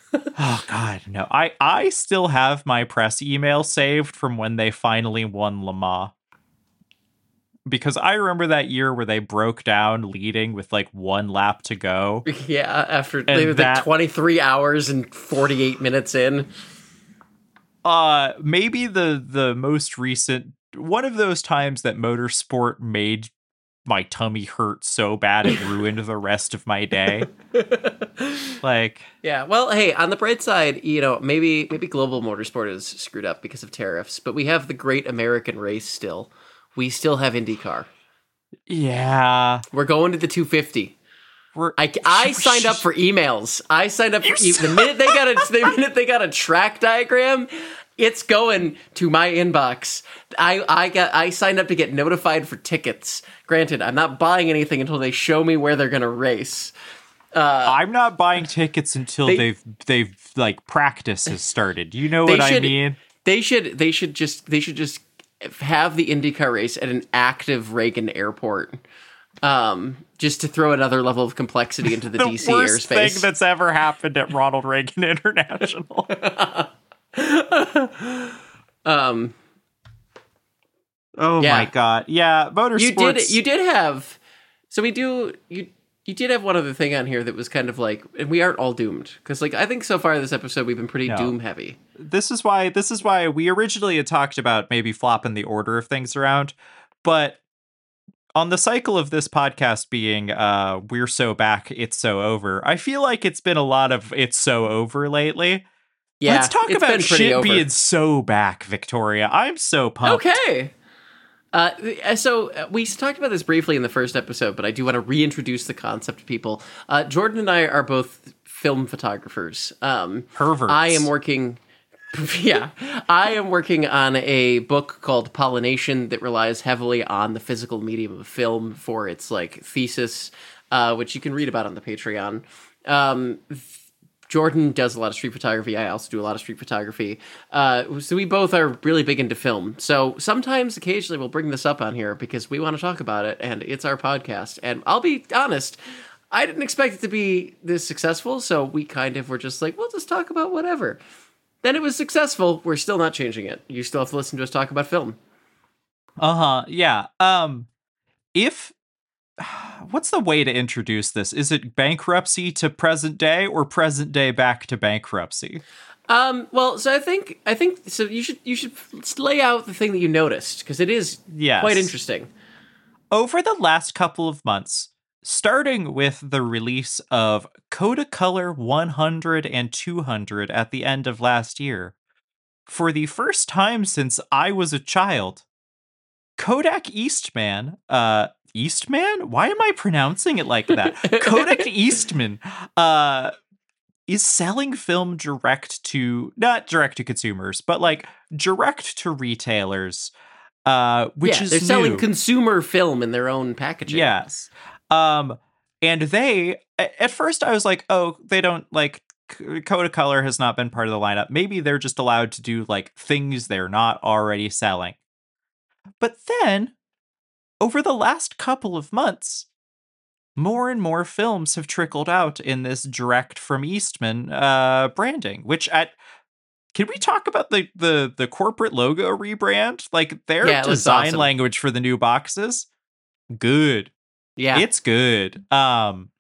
Oh God, no! I I still have my press email saved from when they finally won Le Mans, because I remember that year where they broke down leading with like one lap to go. Yeah, after And they were that- like twenty-three hours and forty-eight minutes in. Uh, maybe the the most recent one of those times that motorsport made my tummy hurt so bad it ruined the rest of my day. Like, Yeah, well, hey, on the bright side, you know, maybe maybe global motorsport is screwed up because of tariffs, but we have the great American race still. We still have IndyCar. yeah, We're going to the two fifty. we're I, I signed up for emails. I signed up for e- the minute they got a the minute they got a track diagram, it's going to my inbox. I I got I signed up to get notified for tickets. Granted, I'm not buying anything until they show me where they're going to race. I'm not buying tickets until They- they, have they've like practice has started. You know They what I should- mean? They should they should just they should just have the IndyCar race at an active Reagan airport. Um, just to throw another level of complexity into the, The D C worst airspace. thing that's ever happened at Ronald Reagan International. um, Oh Yeah. my God! Yeah, motorsports. you did you did have so we do you you did have one other thing on here that was kind of like, and we aren't all doomed because like I think so far this episode we've been pretty No. doom heavy. This is why. This is why we originally had talked about maybe flopping the order of things around, but on the cycle of this podcast being uh we're so back, it's so over, I feel like it's been a lot of it's so over lately. Yeah, Let's talk it's about been pretty shit over. being so back, Victoria. I'm so pumped. Okay. Uh, so uh, we talked about this briefly in the first episode, but I do want to reintroduce the concept to people. Uh, Jordan and I are both film photographers. Um, Perverts. I am working. Yeah, I am working on a book called Pollination that relies heavily on the physical medium of film for its like thesis, uh, which you can read about on the Patreon. Um, Jordan does a lot of street photography. I also do a lot of street photography. Uh, so we both are really big into film. So sometimes, occasionally, we'll bring this up on here because we want to talk about it, and it's our podcast. And I'll be honest, I didn't expect it to be this successful, so we kind of were just like, we'll just talk about whatever. Then it was successful. We're still not changing it. You still have to listen to us talk about film. Uh-huh. Yeah. Um if what's the way to introduce this? Is it bankruptcy to present day or present day back to bankruptcy? Um, well, so I think I think so. You should you should lay out the thing that you noticed because it is Yes. quite interesting. Over the last couple of months, starting with the release of Kodacolor one hundred and two hundred at the end of last year, for the first time since I was a child, Kodak Eastman, uh, Eastman? Why am I pronouncing it like that? Kodak Eastman, uh, is selling film direct to, not direct to consumers, but like direct to retailers, uh, which yeah, is they're selling new. consumer film in their own packaging. Yes. Um, and they, a- at first I was like, oh, they don't like, C- Kodacolor has not been part of the lineup. Maybe they're just allowed to do like things they're not already selling. But then, over the last couple of months, more and more films have trickled out in this direct from Eastman uh, branding, which at can we talk about the, the, the corporate logo rebrand? Like their Yeah, it looks design awesome. language for the new boxes? Good. yeah. It's good. Um,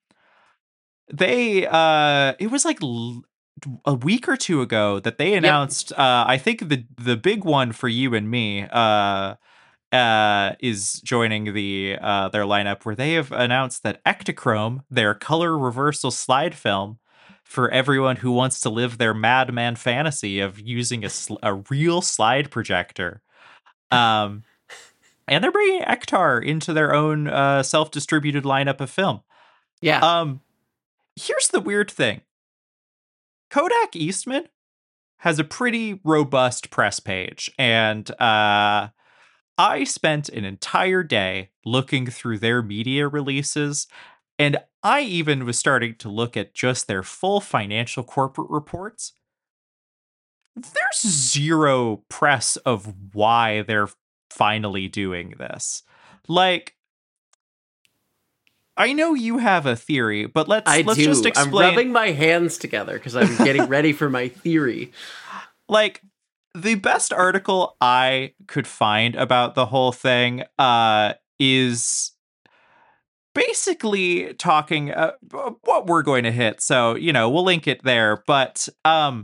they uh, it was like l- a week or two ago that they announced. Uh, I think the the big one for you and me uh, uh, is joining the uh, their lineup, where they have announced that Ektachrome, their color reversal slide film, for everyone who wants to live their madman fantasy of using a sl- a real slide projector. Um. And they're bringing Ektar into their own uh, self-distributed lineup of film. yeah. Um, here's the weird thing. Kodak Eastman has a pretty robust press page, and uh, I spent an entire day looking through their media releases, and I even was starting to look at just their full financial corporate reports. There's zero press of why they're finally doing this. Like, I know you have a theory, but let's I let's do. just I'm explain. rubbing my hands together because I'm getting ready for my theory. Like, the best article I could find about the whole thing uh, is basically talking uh, what we're going to hit. So, you know, we'll link it there. But um,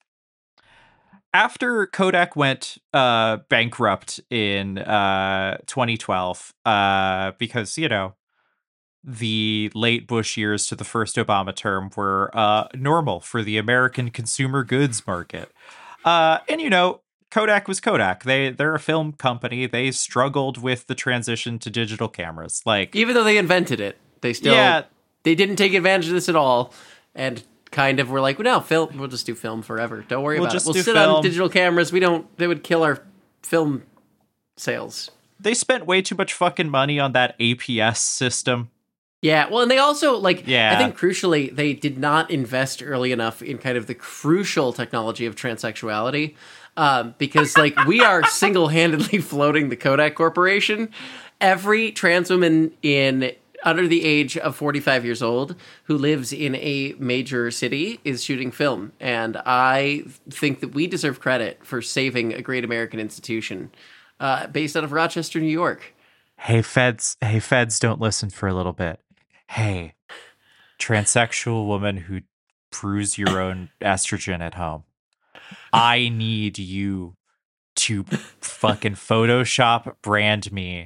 after Kodak went uh, bankrupt in uh, twenty twelve, uh, because, you know, the late Bush years to the first Obama term were uh, normal for the American consumer goods market. Uh, and, you know, Kodak was Kodak. They, they're a film company. They struggled with the transition to digital cameras. Like, Even though they invented it, they still yeah, they didn't take advantage of this at all, and kind of were like, well, no, film. We'll just do film forever. Don't worry We'll about just it. We'll do sit film. on digital cameras. We don't. They would kill our film sales. they spent way too much fucking money on that A P S system. Yeah, well, and they also, like, Yeah. I think crucially, they did not invest early enough in kind of the crucial technology of transsexuality, um, because, like, we are single-handedly floating the Kodak Corporation. Every trans woman in under the age of forty-five years old who lives in a major city is shooting film, and I think that we deserve credit for saving a great American institution uh, based out of Rochester, New York. Hey, feds. Hey, feds, don't listen for a little bit. Hey, transsexual woman who brews your own estrogen at home. I need you to fucking Photoshop brand me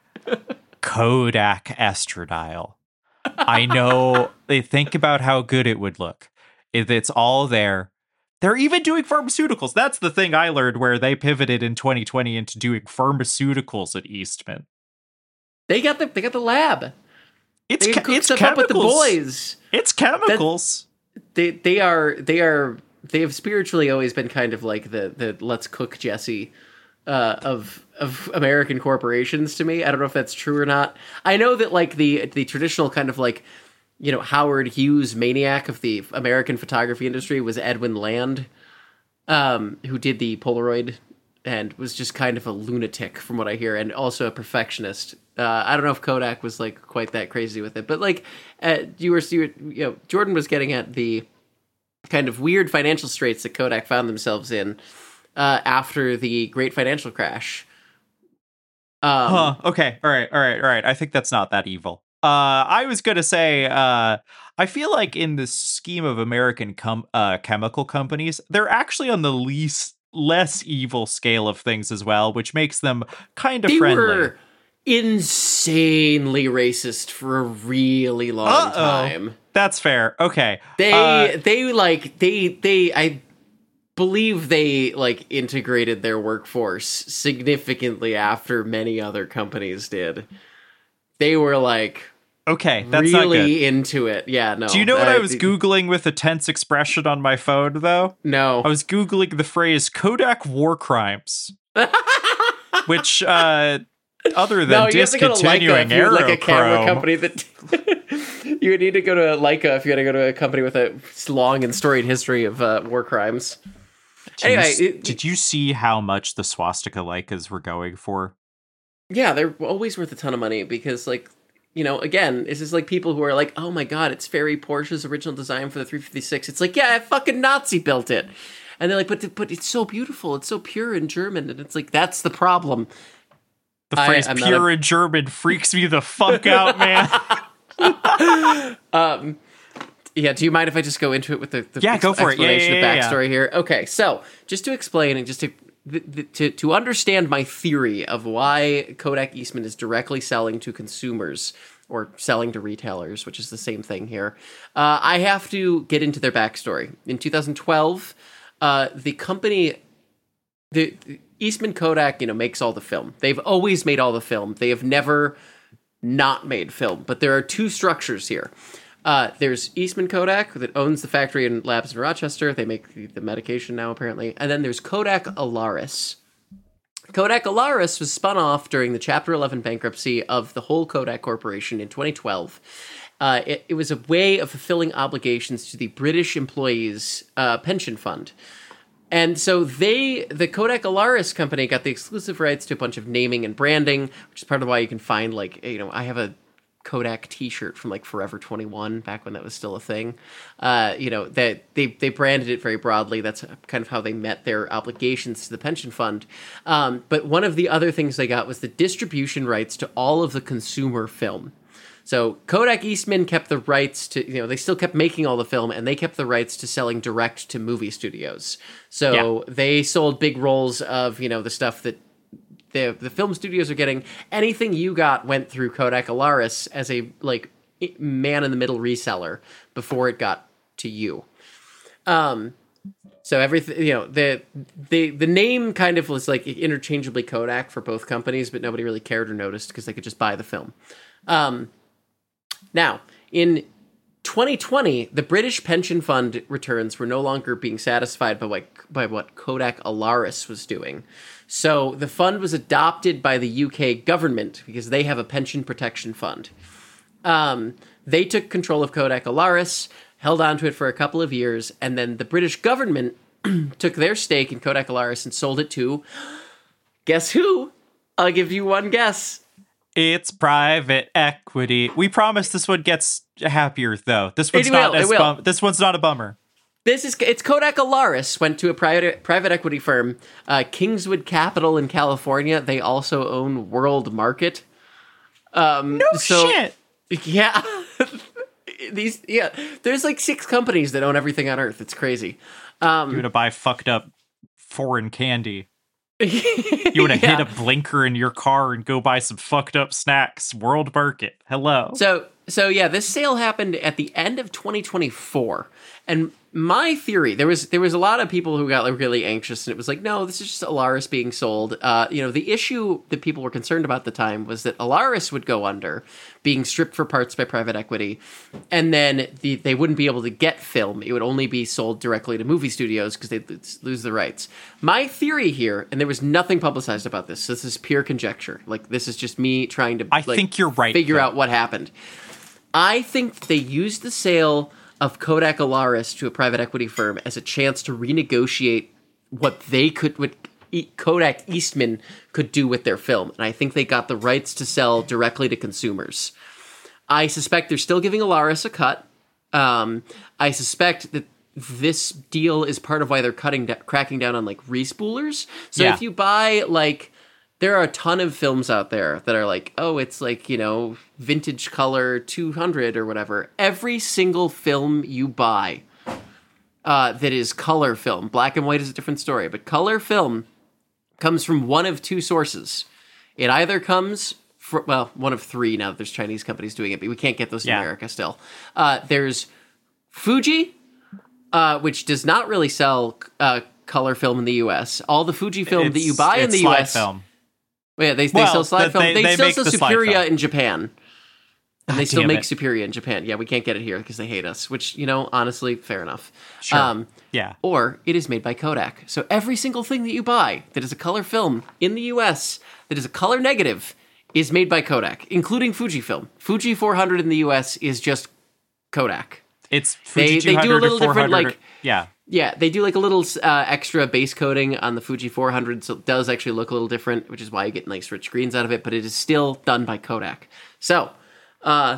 Kodak estradiol. I know they think about how good it would look. If it's all there. They're even doing pharmaceuticals. That's the thing I learned where they pivoted in twenty twenty into doing pharmaceuticals at Eastman. They got the they got the lab. It's They che- can cook it's stuff up with the chemicals. boys. It's chemicals. They they are they are they have spiritually always been kind of like the the let's cook Jesse uh, of of American corporations to me. I don't know if that's true or not. I know that like the the traditional kind of like, you know, Howard Hughes maniac of the American photography industry was Edwin Land, um, who did the Polaroid and was just kind of a lunatic from what I hear, and also a perfectionist. Uh, I don't know if Kodak was like quite that crazy with it, but like uh, you were, you were, you know, Jordan was getting at the kind of weird financial straits that Kodak found themselves in uh, after the Great Financial Crash. Um, Huh. Okay. All right. All right. All right. I think that's not that evil. Uh, I was gonna say, uh, I feel like in the scheme of American com- uh, chemical companies, they're actually on the least less evil scale of things as well, which makes them kind of They friendly. were insanely racist for a really long Uh-oh. time. That's fair. Okay. They Uh, they like they they I believe they like integrated their workforce significantly after many other companies did. They were like okay. That's not good. really into it. Yeah, no. Do you know what I uh, was Googling with a tense expression on my phone, though? No. I was Googling the phrase Kodak war crimes, which, uh, other than No, you have to go to Leica discontinuing if you're like a camera Aerochrome, company that you would need to go to Leica if you had to go to a company with a long and storied history of uh, war crimes. Did you Anyway, s- it- did you see how much the swastika Leicas were going for? Yeah, they're always worth a ton of money because, like, you know, again, this is like people who are like, oh my god, it's Ferry Porsche's original design for the three fifty-six. It's like, yeah, a fucking Nazi built it. And they're like, but but it's so beautiful. It's so pure and German. And it's like, that's the problem. The I- phrase I'm not pure a- in German freaks me the fuck out, man. Um, yeah, do you mind if I just go into it with the, the Yeah, go for it. Yeah, explanation yeah, of yeah, yeah. backstory here? Okay, so just to explain and just to, the, the, to to understand my theory of why Kodak Eastman is directly selling to consumers or selling to retailers, which is the same thing here, uh, I have to get into their backstory. In two thousand twelve, uh, the company, the, the Eastman Kodak, you know, makes all the film. They've always made all the film. They have never not made film, but there are two structures here. Uh, there's Eastman Kodak that owns the factory and labs in Rochester. They make the, the medication now, apparently. And then there's Kodak Alaris. Kodak Alaris was spun off during the Chapter eleven bankruptcy of the whole Kodak Corporation in twenty twelve. Uh, it, it was a way of fulfilling obligations to the British employees' uh, pension fund. And so they, the Kodak Alaris company, got the exclusive rights to a bunch of naming and branding, which is part of why you can find, like, you know, I have a Kodak T-shirt from like Forever twenty-one back when that was still a thing. Uh, you know, that they they branded it very broadly. That's kind of how they met their obligations to the pension fund. Um, but one of the other things they got was the distribution rights to all of the consumer film. So Kodak Eastman kept the rights to, you know, they still kept making all the film, and they kept the rights to selling direct to movie studios. So yeah. they sold big rolls of, you know, the stuff that the the film studios are getting. Anything you got went through Kodak Alaris as a like man in the middle reseller before it got to you. Um, so everything, you know, the the the name kind of was like interchangeably Kodak for both companies, but nobody really cared or noticed because they could just buy the film. Um, now in twenty twenty, the British pension fund returns were no longer being satisfied by what, by what Kodak Alaris was doing. So the fund was adopted by the U K government because they have a pension protection fund. Um, they took control of Kodak Alaris, held on to it for a couple of years, and then the British government took their stake in Kodak Alaris and sold it to, guess who? I'll give you one guess. It's private equity. We promise this one gets happier, though. This one's It not will, as it will. bum- this one's not a bummer. This is it's Kodak Alaris went to a private private equity firm, uh, Kingswood Capital in California. They also own World Market. Um, No so, shit. Yeah, these yeah. There's like six companies that own everything on Earth. It's crazy. Um, You want to buy fucked up foreign candy. You want to yeah. hit a blinker in your car and go buy some fucked up snacks. World Market. Hello. So so yeah, this sale happened at the end of twenty twenty-four, and my theory, there was there was a lot of people who got like really anxious, and it was like, no, this is just Alaris being sold. Uh, you know, the issue that people were concerned about at the time was that Alaris would go under, being stripped for parts by private equity, and then the, they wouldn't be able to get film. It would only be sold directly to movie studios because they'd lose the rights. My theory here, and there was nothing publicized about this, so this is pure conjecture. Like, this is just me trying to I like, think you're right, figure though. out what happened. I think they used the sale of Kodak Alaris to a private equity firm as a chance to renegotiate what they could, what e- Kodak Eastman could do with their film. And I think they got the rights to sell directly to consumers. I suspect they're still giving Alaris a cut. Um, I suspect that this deal is part of why they're cutting, da- cracking down on like respoolers. So Yeah. if you buy like, there are a ton of films out there that are like, oh, it's like, you know, vintage color two hundred or whatever. Every single film you buy uh, that is color film, black and white is a different story, but color film comes from one of two sources. It either comes from, well, one of three now that there's Chinese companies doing it, but we can't get those in Yeah. America still. Uh, there's Fuji, uh, which does not really sell uh, color film in the U S. All the Fuji film that you It's- buy in it's the slide U S film. Yeah, they, they Well, sell slide th- film. they- They, they still make sell the slide Superia film. in Japan. And they Ah, still damn make it. Superia in Japan. Yeah, we can't get it here because they hate us, which, you know, honestly, fair enough. Sure. Um, Yeah. Or it is made by Kodak. So every single thing that you buy that is a color film in the U S that is a color negative is made by Kodak, including Fujifilm. Fuji four hundred in the U S is just Kodak. It's They- Fuji they do a two hundred or little different, four hundred or- like- yeah. Yeah, they do like a little uh, extra base coating on the Fuji four hundred, so it does actually look a little different, which is why you get nice rich greens out of it, but it is still done by Kodak. So, uh,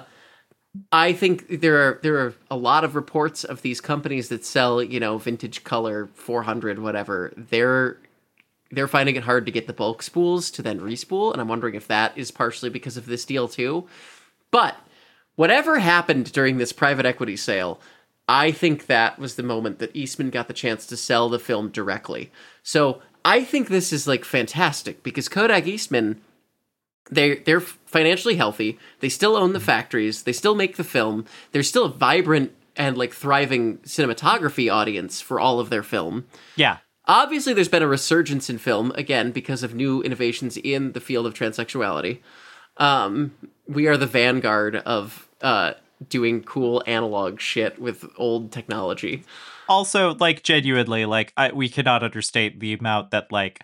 I think there are there are a lot of reports of these companies that sell, you know, vintage color four hundred, whatever. They're they're finding it hard to get the bulk spools to then respool, and I'm wondering if that is partially because of this deal too. But whatever happened during this private equity sale, I think that was the moment that Eastman got the chance to sell the film directly. So I think this is like fantastic because Kodak Eastman, they they're financially healthy. They still own the factories. They still make the film. There's still a vibrant and like thriving cinematography audience for all of their film. Yeah. Obviously, there's been a resurgence in film, again, because of new innovations in the field of transsexuality. Um, we are the vanguard of uh, doing cool analog shit with old technology. Also, like, genuinely, like, I, we cannot understate the amount that, like,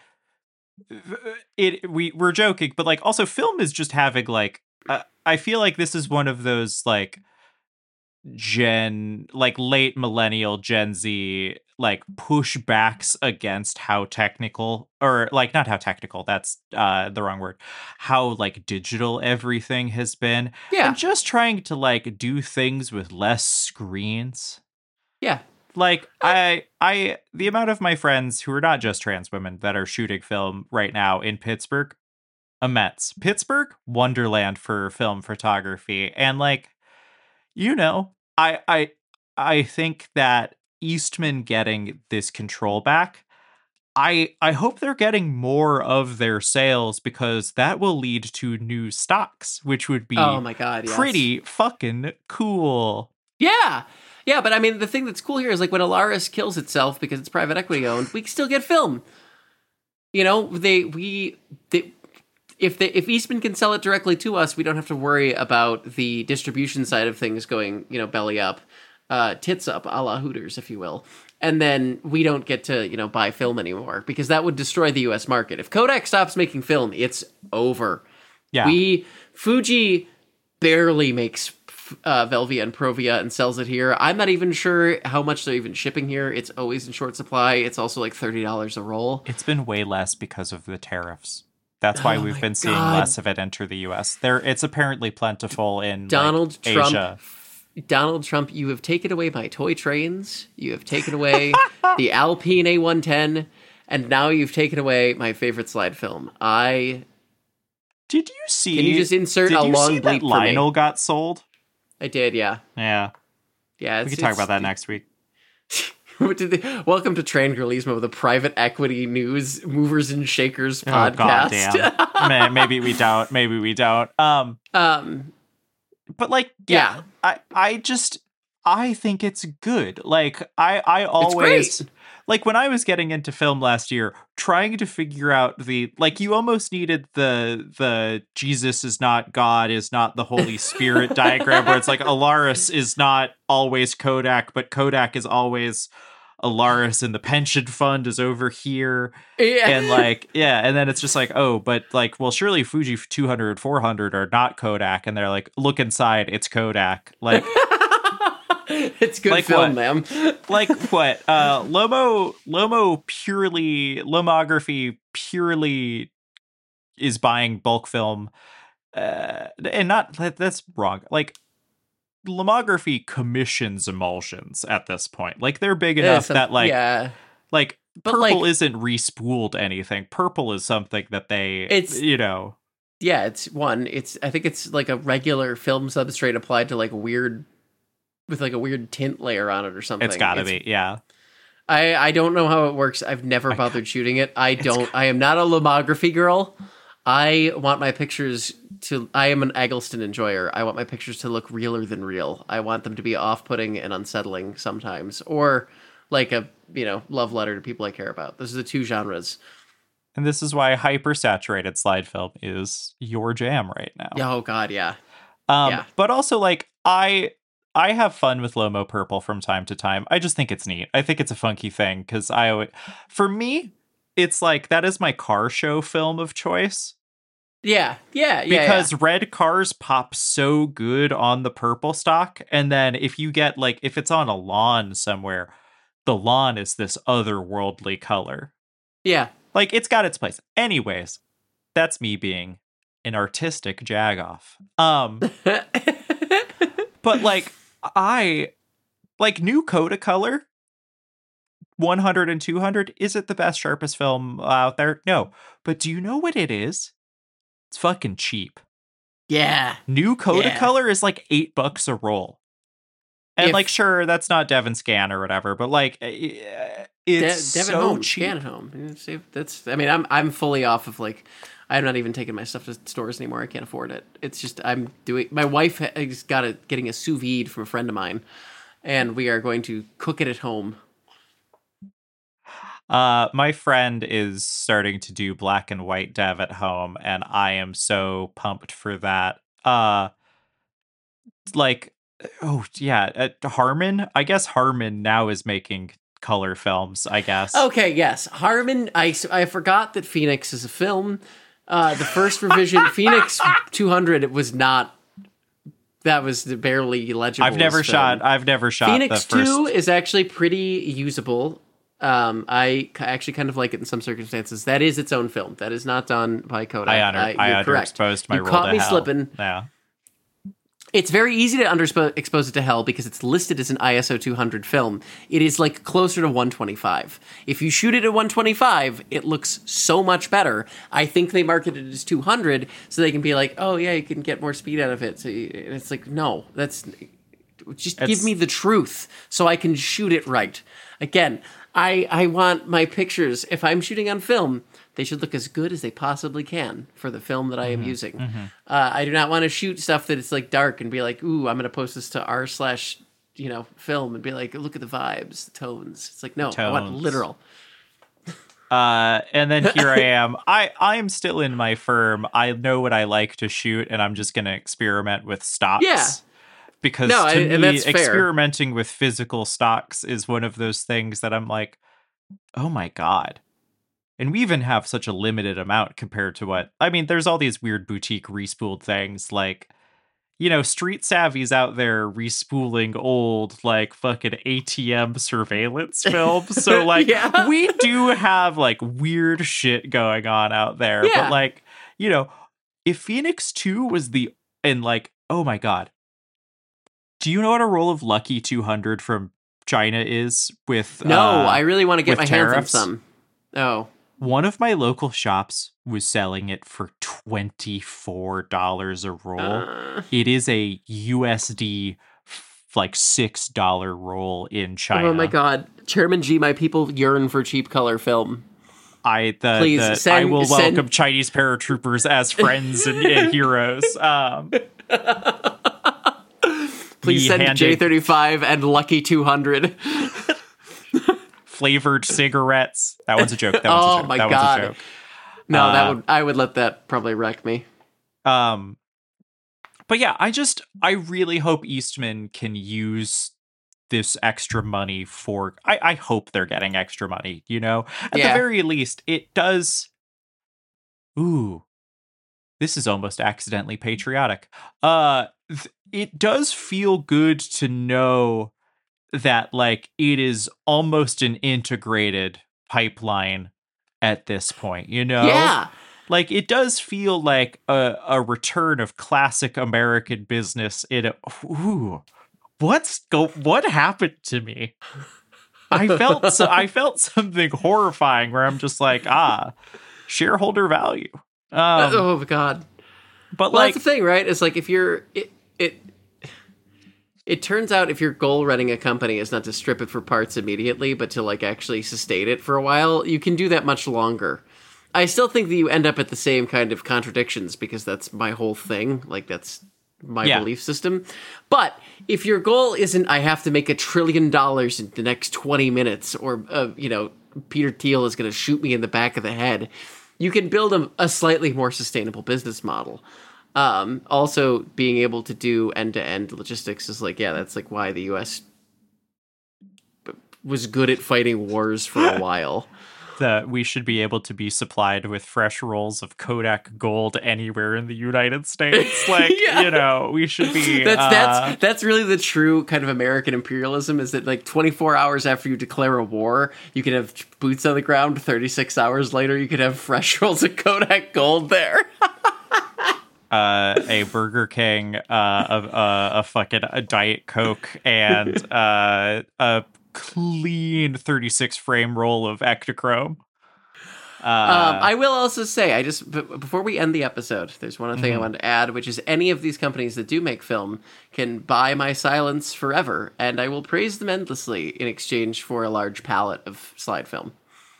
it we we're joking, but like also film is just having like uh, I feel like this is one of those like gen like late millennial Gen Z like pushbacks against how technical, or like not how technical, that's uh the wrong word, how like digital everything has been. Yeah. And just trying to like do things with less screens. Yeah. Like I I the amount of my friends who are not just trans women that are shooting film right now in Pittsburgh, immense. Pittsburgh, wonderland for film photography. And like, you know, I I I think that Eastman getting this control back, I I hope they're getting more of their sales, because that will lead to new stocks, which would be Oh my god, yes. pretty fucking cool. Yeah. Yeah, but I mean, the thing that's cool here is like when Alaris kills itself because it's private equity owned, we can still get film. You know, they we they, if they if Eastman can sell it directly to us, we don't have to worry about the distribution side of things going, you know, belly up, uh, tits up, a la Hooters, if you will. And then we don't get to, you know, buy film anymore, because that would destroy the U S market. If Kodak stops making film, it's over. Yeah. We Fuji barely makes uh, Velvia and Provia and sells it here. I'm not even sure how much they're even shipping here. It's always in short supply. It's also like thirty dollars a roll. It's been way less because of the tariffs. That's why Oh we've my been seeing God. less of it enter the U S. There, it's apparently plentiful in Donald like, Trump. Asia. Donald Trump, you have taken away my toy trains. You have taken away the Alpine A one ten, and now you've taken away my favorite slide film. I Did you see? Can you just insert did a you long see bleep that for me? Lionel got sold? I did, yeah, Yeah, yeah. we It's, can talk it's- about that next week. What did they, welcome to Trangirlismo, the private equity news movers and shakers Oh podcast. god damn. May- Maybe we don't. Maybe we don't. Um, um, but like, yeah, Yeah. I, I just, I think it's good. Like, I, I always. great. Like when I was getting into film last year, trying to figure out the like, you almost needed the the Jesus is not God, is not the Holy Spirit diagram, where it's like Alaris is not always Kodak, but Kodak is always Alaris, and the pension fund is over here. yeah. And like, yeah, and then it's just like, oh, but like, well, surely Fuji two hundred, four hundred are not Kodak, and they're like, look inside, it's Kodak. Like. It's good Like film, what? ma'am. Like what? Uh, Lomo, Lomo purely, Lomography purely is buying bulk film, uh, and not that- that's wrong. Like Lomography commissions emulsions at this point. Like they're big Yeah, enough some- that like yeah, like But, Purple like- isn't respooled anything. Purple is something that they, It's- you know, yeah. It's one. It's I think it's like a regular film substrate applied to like a weird, with like a weird tint layer on it or something. it's got to be, yeah. I I don't know how it works. I've never bothered shooting it. I don't. I am not a lomography girl. I want my pictures to. I am an Eggleston enjoyer. I want my pictures to look realer than real. I want them to be off-putting and unsettling sometimes, or like a you know love letter to people I care about. Those are the two genres. And this is why hyper-saturated slide film is your jam right now. Oh God, yeah. Um, Yeah. But also, like, I I have fun with Lomo Purple from time to time. I just think it's neat. I think it's a funky thing because I, always, for me, it's like that is my car show film of choice. Yeah, yeah, yeah. Because yeah. red cars pop so good on the purple stock. And then if you get, like, if it's on a lawn somewhere, the lawn is this otherworldly color. Yeah. Like, it's got its place. Anyways, that's me being an artistic jagoff. Um, but, like, I, like, new Kodacolor, one hundred and two hundred, is it the best, sharpest film out there? No. But do you know what it is? It's fucking cheap. Yeah. New Kodacolor is like eight bucks a roll. And, If- like, sure, that's not Devon Scan or whatever, but, like, eh, it's De- Devin so home, cheap. scan at home. It's- That's. I mean, I'm I'm fully off of like. I'm not even taking my stuff to stores anymore. I can't afford it. It's just I'm doing. My wife has got a getting a sous vide from a friend of mine, and we are going to cook it at home. Uh, my friend is starting to do black and white dev at home, and I am so pumped for that. Uh, like, oh yeah, uh, Harmon. I guess Harmon now is making color films. I guess. Okay. Yes, Harmon. I I forgot that Phoenix is a film. Uh, the first revision, Phoenix two hundred, it was not That was barely legible. I've never as film. shot. I've never shot. Phoenix the first... two is actually pretty usable. Um, I c- actually kind of like it in some circumstances. That is its own film. That is not done by Kodak. I under, uh, I you're correct. underexposed my you roll caught to me hell. slipping. Yeah. It's very easy to underexpose it to hell because it's listed as an I S O two hundred film. It is like closer to one twenty-five. If you shoot it at one twenty-five, it looks so much better. I think they marketed it as two hundred so they can be like, oh yeah, you can get more speed out of it. So you, and it's like, no, that's just It's- give me the truth so I can shoot it right. Again, I I want my pictures, if I'm shooting on film, they should look as good as they possibly can for the film that I am Mm-hmm, using. Uh, I do not want to shoot stuff that it's like dark and be like, ooh, I'm going to post this to r slash, you know, film and be like, look at the vibes, the tones. It's like, no, I want Tones. literal. Uh, and then here I am. I I am still in my firm. I know what I like to shoot, and I'm just going to experiment with stocks. Yeah. Because No, to I- me, and that's fair. experimenting with physical stocks is one of those things that I'm like, oh my god. And we even have such a limited amount compared to what I mean. There's all these weird boutique respooled things, like, you know, Street Savvy's out there respooling old like fucking A T M surveillance films. So like, Yeah. we do have like weird shit going on out there. Yeah. But like, you know, if Phoenix two was the and like, oh my god, do you know what a roll of Lucky two hundred from China is with? No, uh, I really want to get with my hands on tariffs? some. Oh, One of my local shops was selling it for twenty-four dollars a roll. uh, It is a U S D f- like six dollar roll in China. oh my god. Chairman G, my people yearn for cheap color film. I the, Please the- send- I will send- welcome Chinese paratroopers as friends and, and heroes. Um, Please He send handed- J thirty-five and Lucky two hundred. flavored cigarettes. That one's a joke. That one's Oh a joke. my that God. one's a joke. No, that Uh, would I would let that probably wreck me. Um, but yeah, I just I really hope Eastman can use this extra money for. I I hope they're getting extra money. You know, at Yeah. the very least, it does. Ooh, this is almost accidentally patriotic. Uh, th- it does feel good to know that like it is almost an integrated pipeline at this point. You know, Yeah. like it does feel like a, a return of classic American business in a ooh, what's go what happened to me? I felt so, I felt something horrifying where I'm just like, ah, shareholder value. Um, oh my god. but Well, like that's the thing, right? It's like if you're it it it turns out if your goal running a company is not to strip it for parts immediately, but to like actually sustain it for a while, you can do that much longer. I still think that you end up at the same kind of contradictions because that's my whole thing. Like that's my Yeah. belief system. But if your goal isn't I have to make a trillion dollars in the next twenty minutes or uh, you know, Peter Thiel is going to shoot me in the back of the head, you can build a, a slightly more sustainable business model. Um, also, being able to do end-to-end logistics is like, yeah, that's like why the U S b- was good at fighting wars for a while. that we should be able to be supplied with fresh rolls of Kodak gold anywhere in the United States. Like, Yeah. you know, we should be That's uh, that's that's really the true kind of American imperialism. Is that like twenty-four hours after you declare a war, you can have boots on the ground. thirty-six hours later, you could have fresh rolls of Kodak gold there. uh, a Burger King, uh, a, a, a fucking a Diet Coke, and uh, a clean thirty-six frame roll of Ektachrome. Uh, Um, I will also say, I just b- before we end the episode, there's one other thing I wanted to add, which is any of these companies that do make film can buy my silence forever, and I will praise them endlessly in exchange for a large palette of slide film.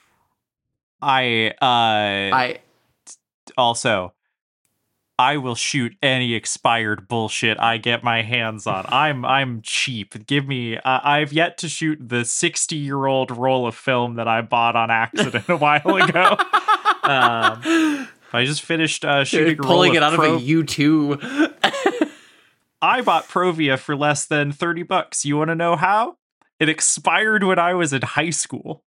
I uh, I also. I will shoot any expired bullshit I get my hands on. I'm I'm cheap. Give me. Uh, I've yet to shoot the sixty year old roll of film that I bought on accident a while ago. um, I just finished uh, shooting a roll pulling it of out Pro- of a U two. I bought Provia for less than thirty bucks. You want to know how? It expired when I was in high school.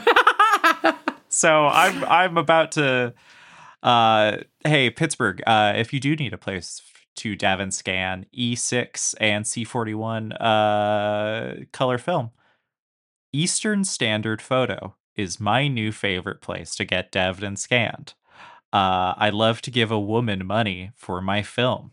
So I'm I'm about to. Uh, hey Pittsburgh, uh, if you do need a place to DaVinScan E six and C forty-one uh, color film. Eastern Standard Photo is my new favorite place to get dev'd and scanned. Uh, I love to give a woman money for my film.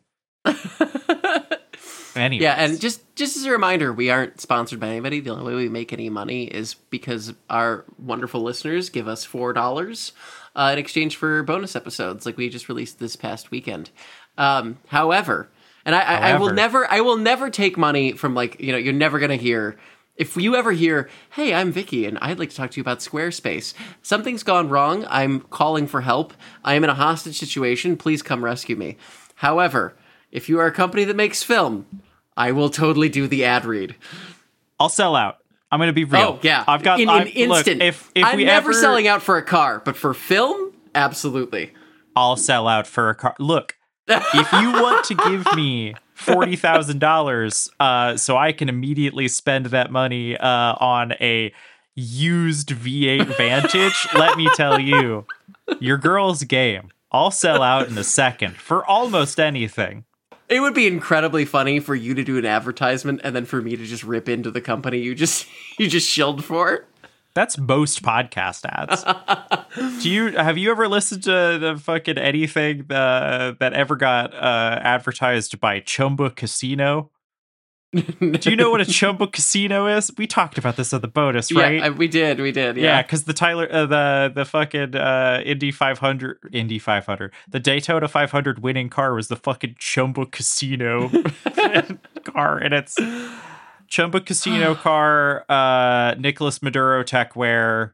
Anyways. Yeah, and just just as a reminder, we aren't sponsored by anybody. The only way we make any money is because our wonderful listeners give us four dollars uh, in exchange for bonus episodes, like we just released this past weekend. Um, however, and I, I, I will However. never, I will never take money from, like, you know, you're never gonna hear. If you ever hear, hey, I'm Vicky, and I'd like to talk to you about Squarespace. Something's gone wrong. I'm calling for help. I am in a hostage situation. Please come rescue me. However, if you are a company that makes film, I will totally do the ad read. I'll sell out. I'm going to be real. Oh, yeah. I've got in I've, an instant. Look, if, if I'm we never ever, selling out for a car, but for film, absolutely. I'll sell out for a car. Look, if you want to give me forty thousand dollars uh, so I can immediately spend that money uh, on a used V eight Vantage, let me tell you, your girl's game. I'll sell out in a second for almost anything. It would be incredibly funny for you to do an advertisement and then for me to just rip into the company you just you just shilled for. That's most podcast ads. Do you have you ever listened to the fucking anything uh, that ever got uh, advertised by Chumba Casino? Do you know what a Chumba Casino is? We talked about this on the bonus, right? Yeah, we did, we did. Yeah, Yeah, because the Tyler, uh, the the fucking uh, Indy five hundred, Indy five hundred, the Daytona five hundred winning car was the fucking Chumba Casino car, and it's Chumba Casino car, uh, Nicholas Maduro techwear,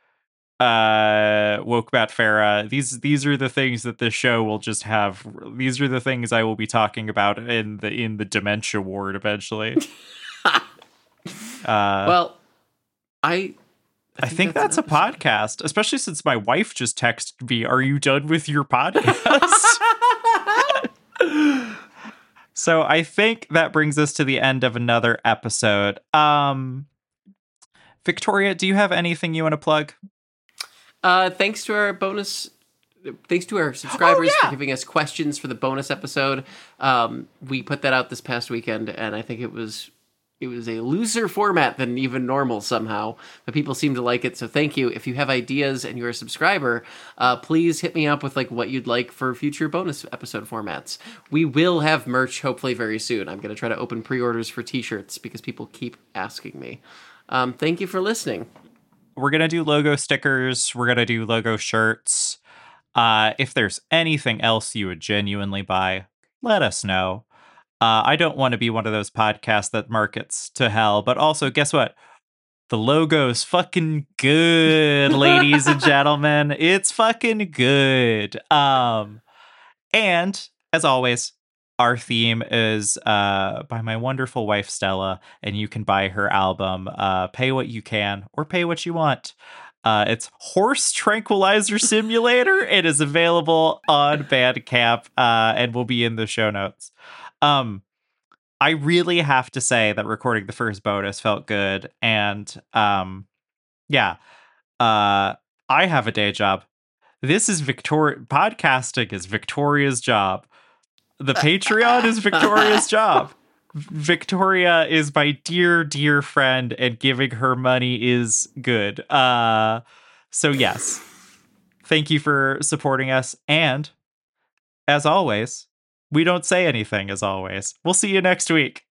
uh, Wokebat Farah. These these are the things that this show will just have. These are the things I will be talking about in the in the dementia ward eventually. uh, well, I. I think, that's, that's a podcast, especially since my wife just texted me, "Are you done with your podcast?" So I think that brings us to the end of another episode. Um, Victoria, do you have anything you want to plug? Uh, thanks to our bonus, thanks to our subscribers Oh, yeah. for giving us questions for the bonus episode. Um, we put that out this past weekend, and I think it was it was a looser format than even normal somehow, but people seem to like it. So thank you. If you have ideas and you're a subscriber, uh, please hit me up with like what you'd like for future bonus episode formats. We will have merch hopefully very soon. I'm going to try to open pre-orders for t-shirts because people keep asking me. Um, thank you for listening. We're going to do logo stickers. We're going to do logo shirts. Uh, if there's anything else you would genuinely buy, let us know. Uh, I don't want to be one of those podcasts that markets to hell, but also, guess what? The logo's fucking good, ladies and gentlemen. It's fucking good. Um, and as always, our theme is uh, by my wonderful wife, Stella, and you can buy her album, uh, Pay What You Can or Pay What You Want. Uh, it's Horse Tranquilizer Simulator. It is available on Bandcamp uh, and will be in the show notes. Um, I really have to say that recording the first bonus felt good. And um, yeah, uh, I have a day job. This is Victoria. Podcasting is Victoria's job. The Patreon is Victoria's job. Victoria is my dear, dear friend, and giving her money is good. Uh, so yes, thank you for supporting us. And as always, we don't say anything as always. We'll see you next week.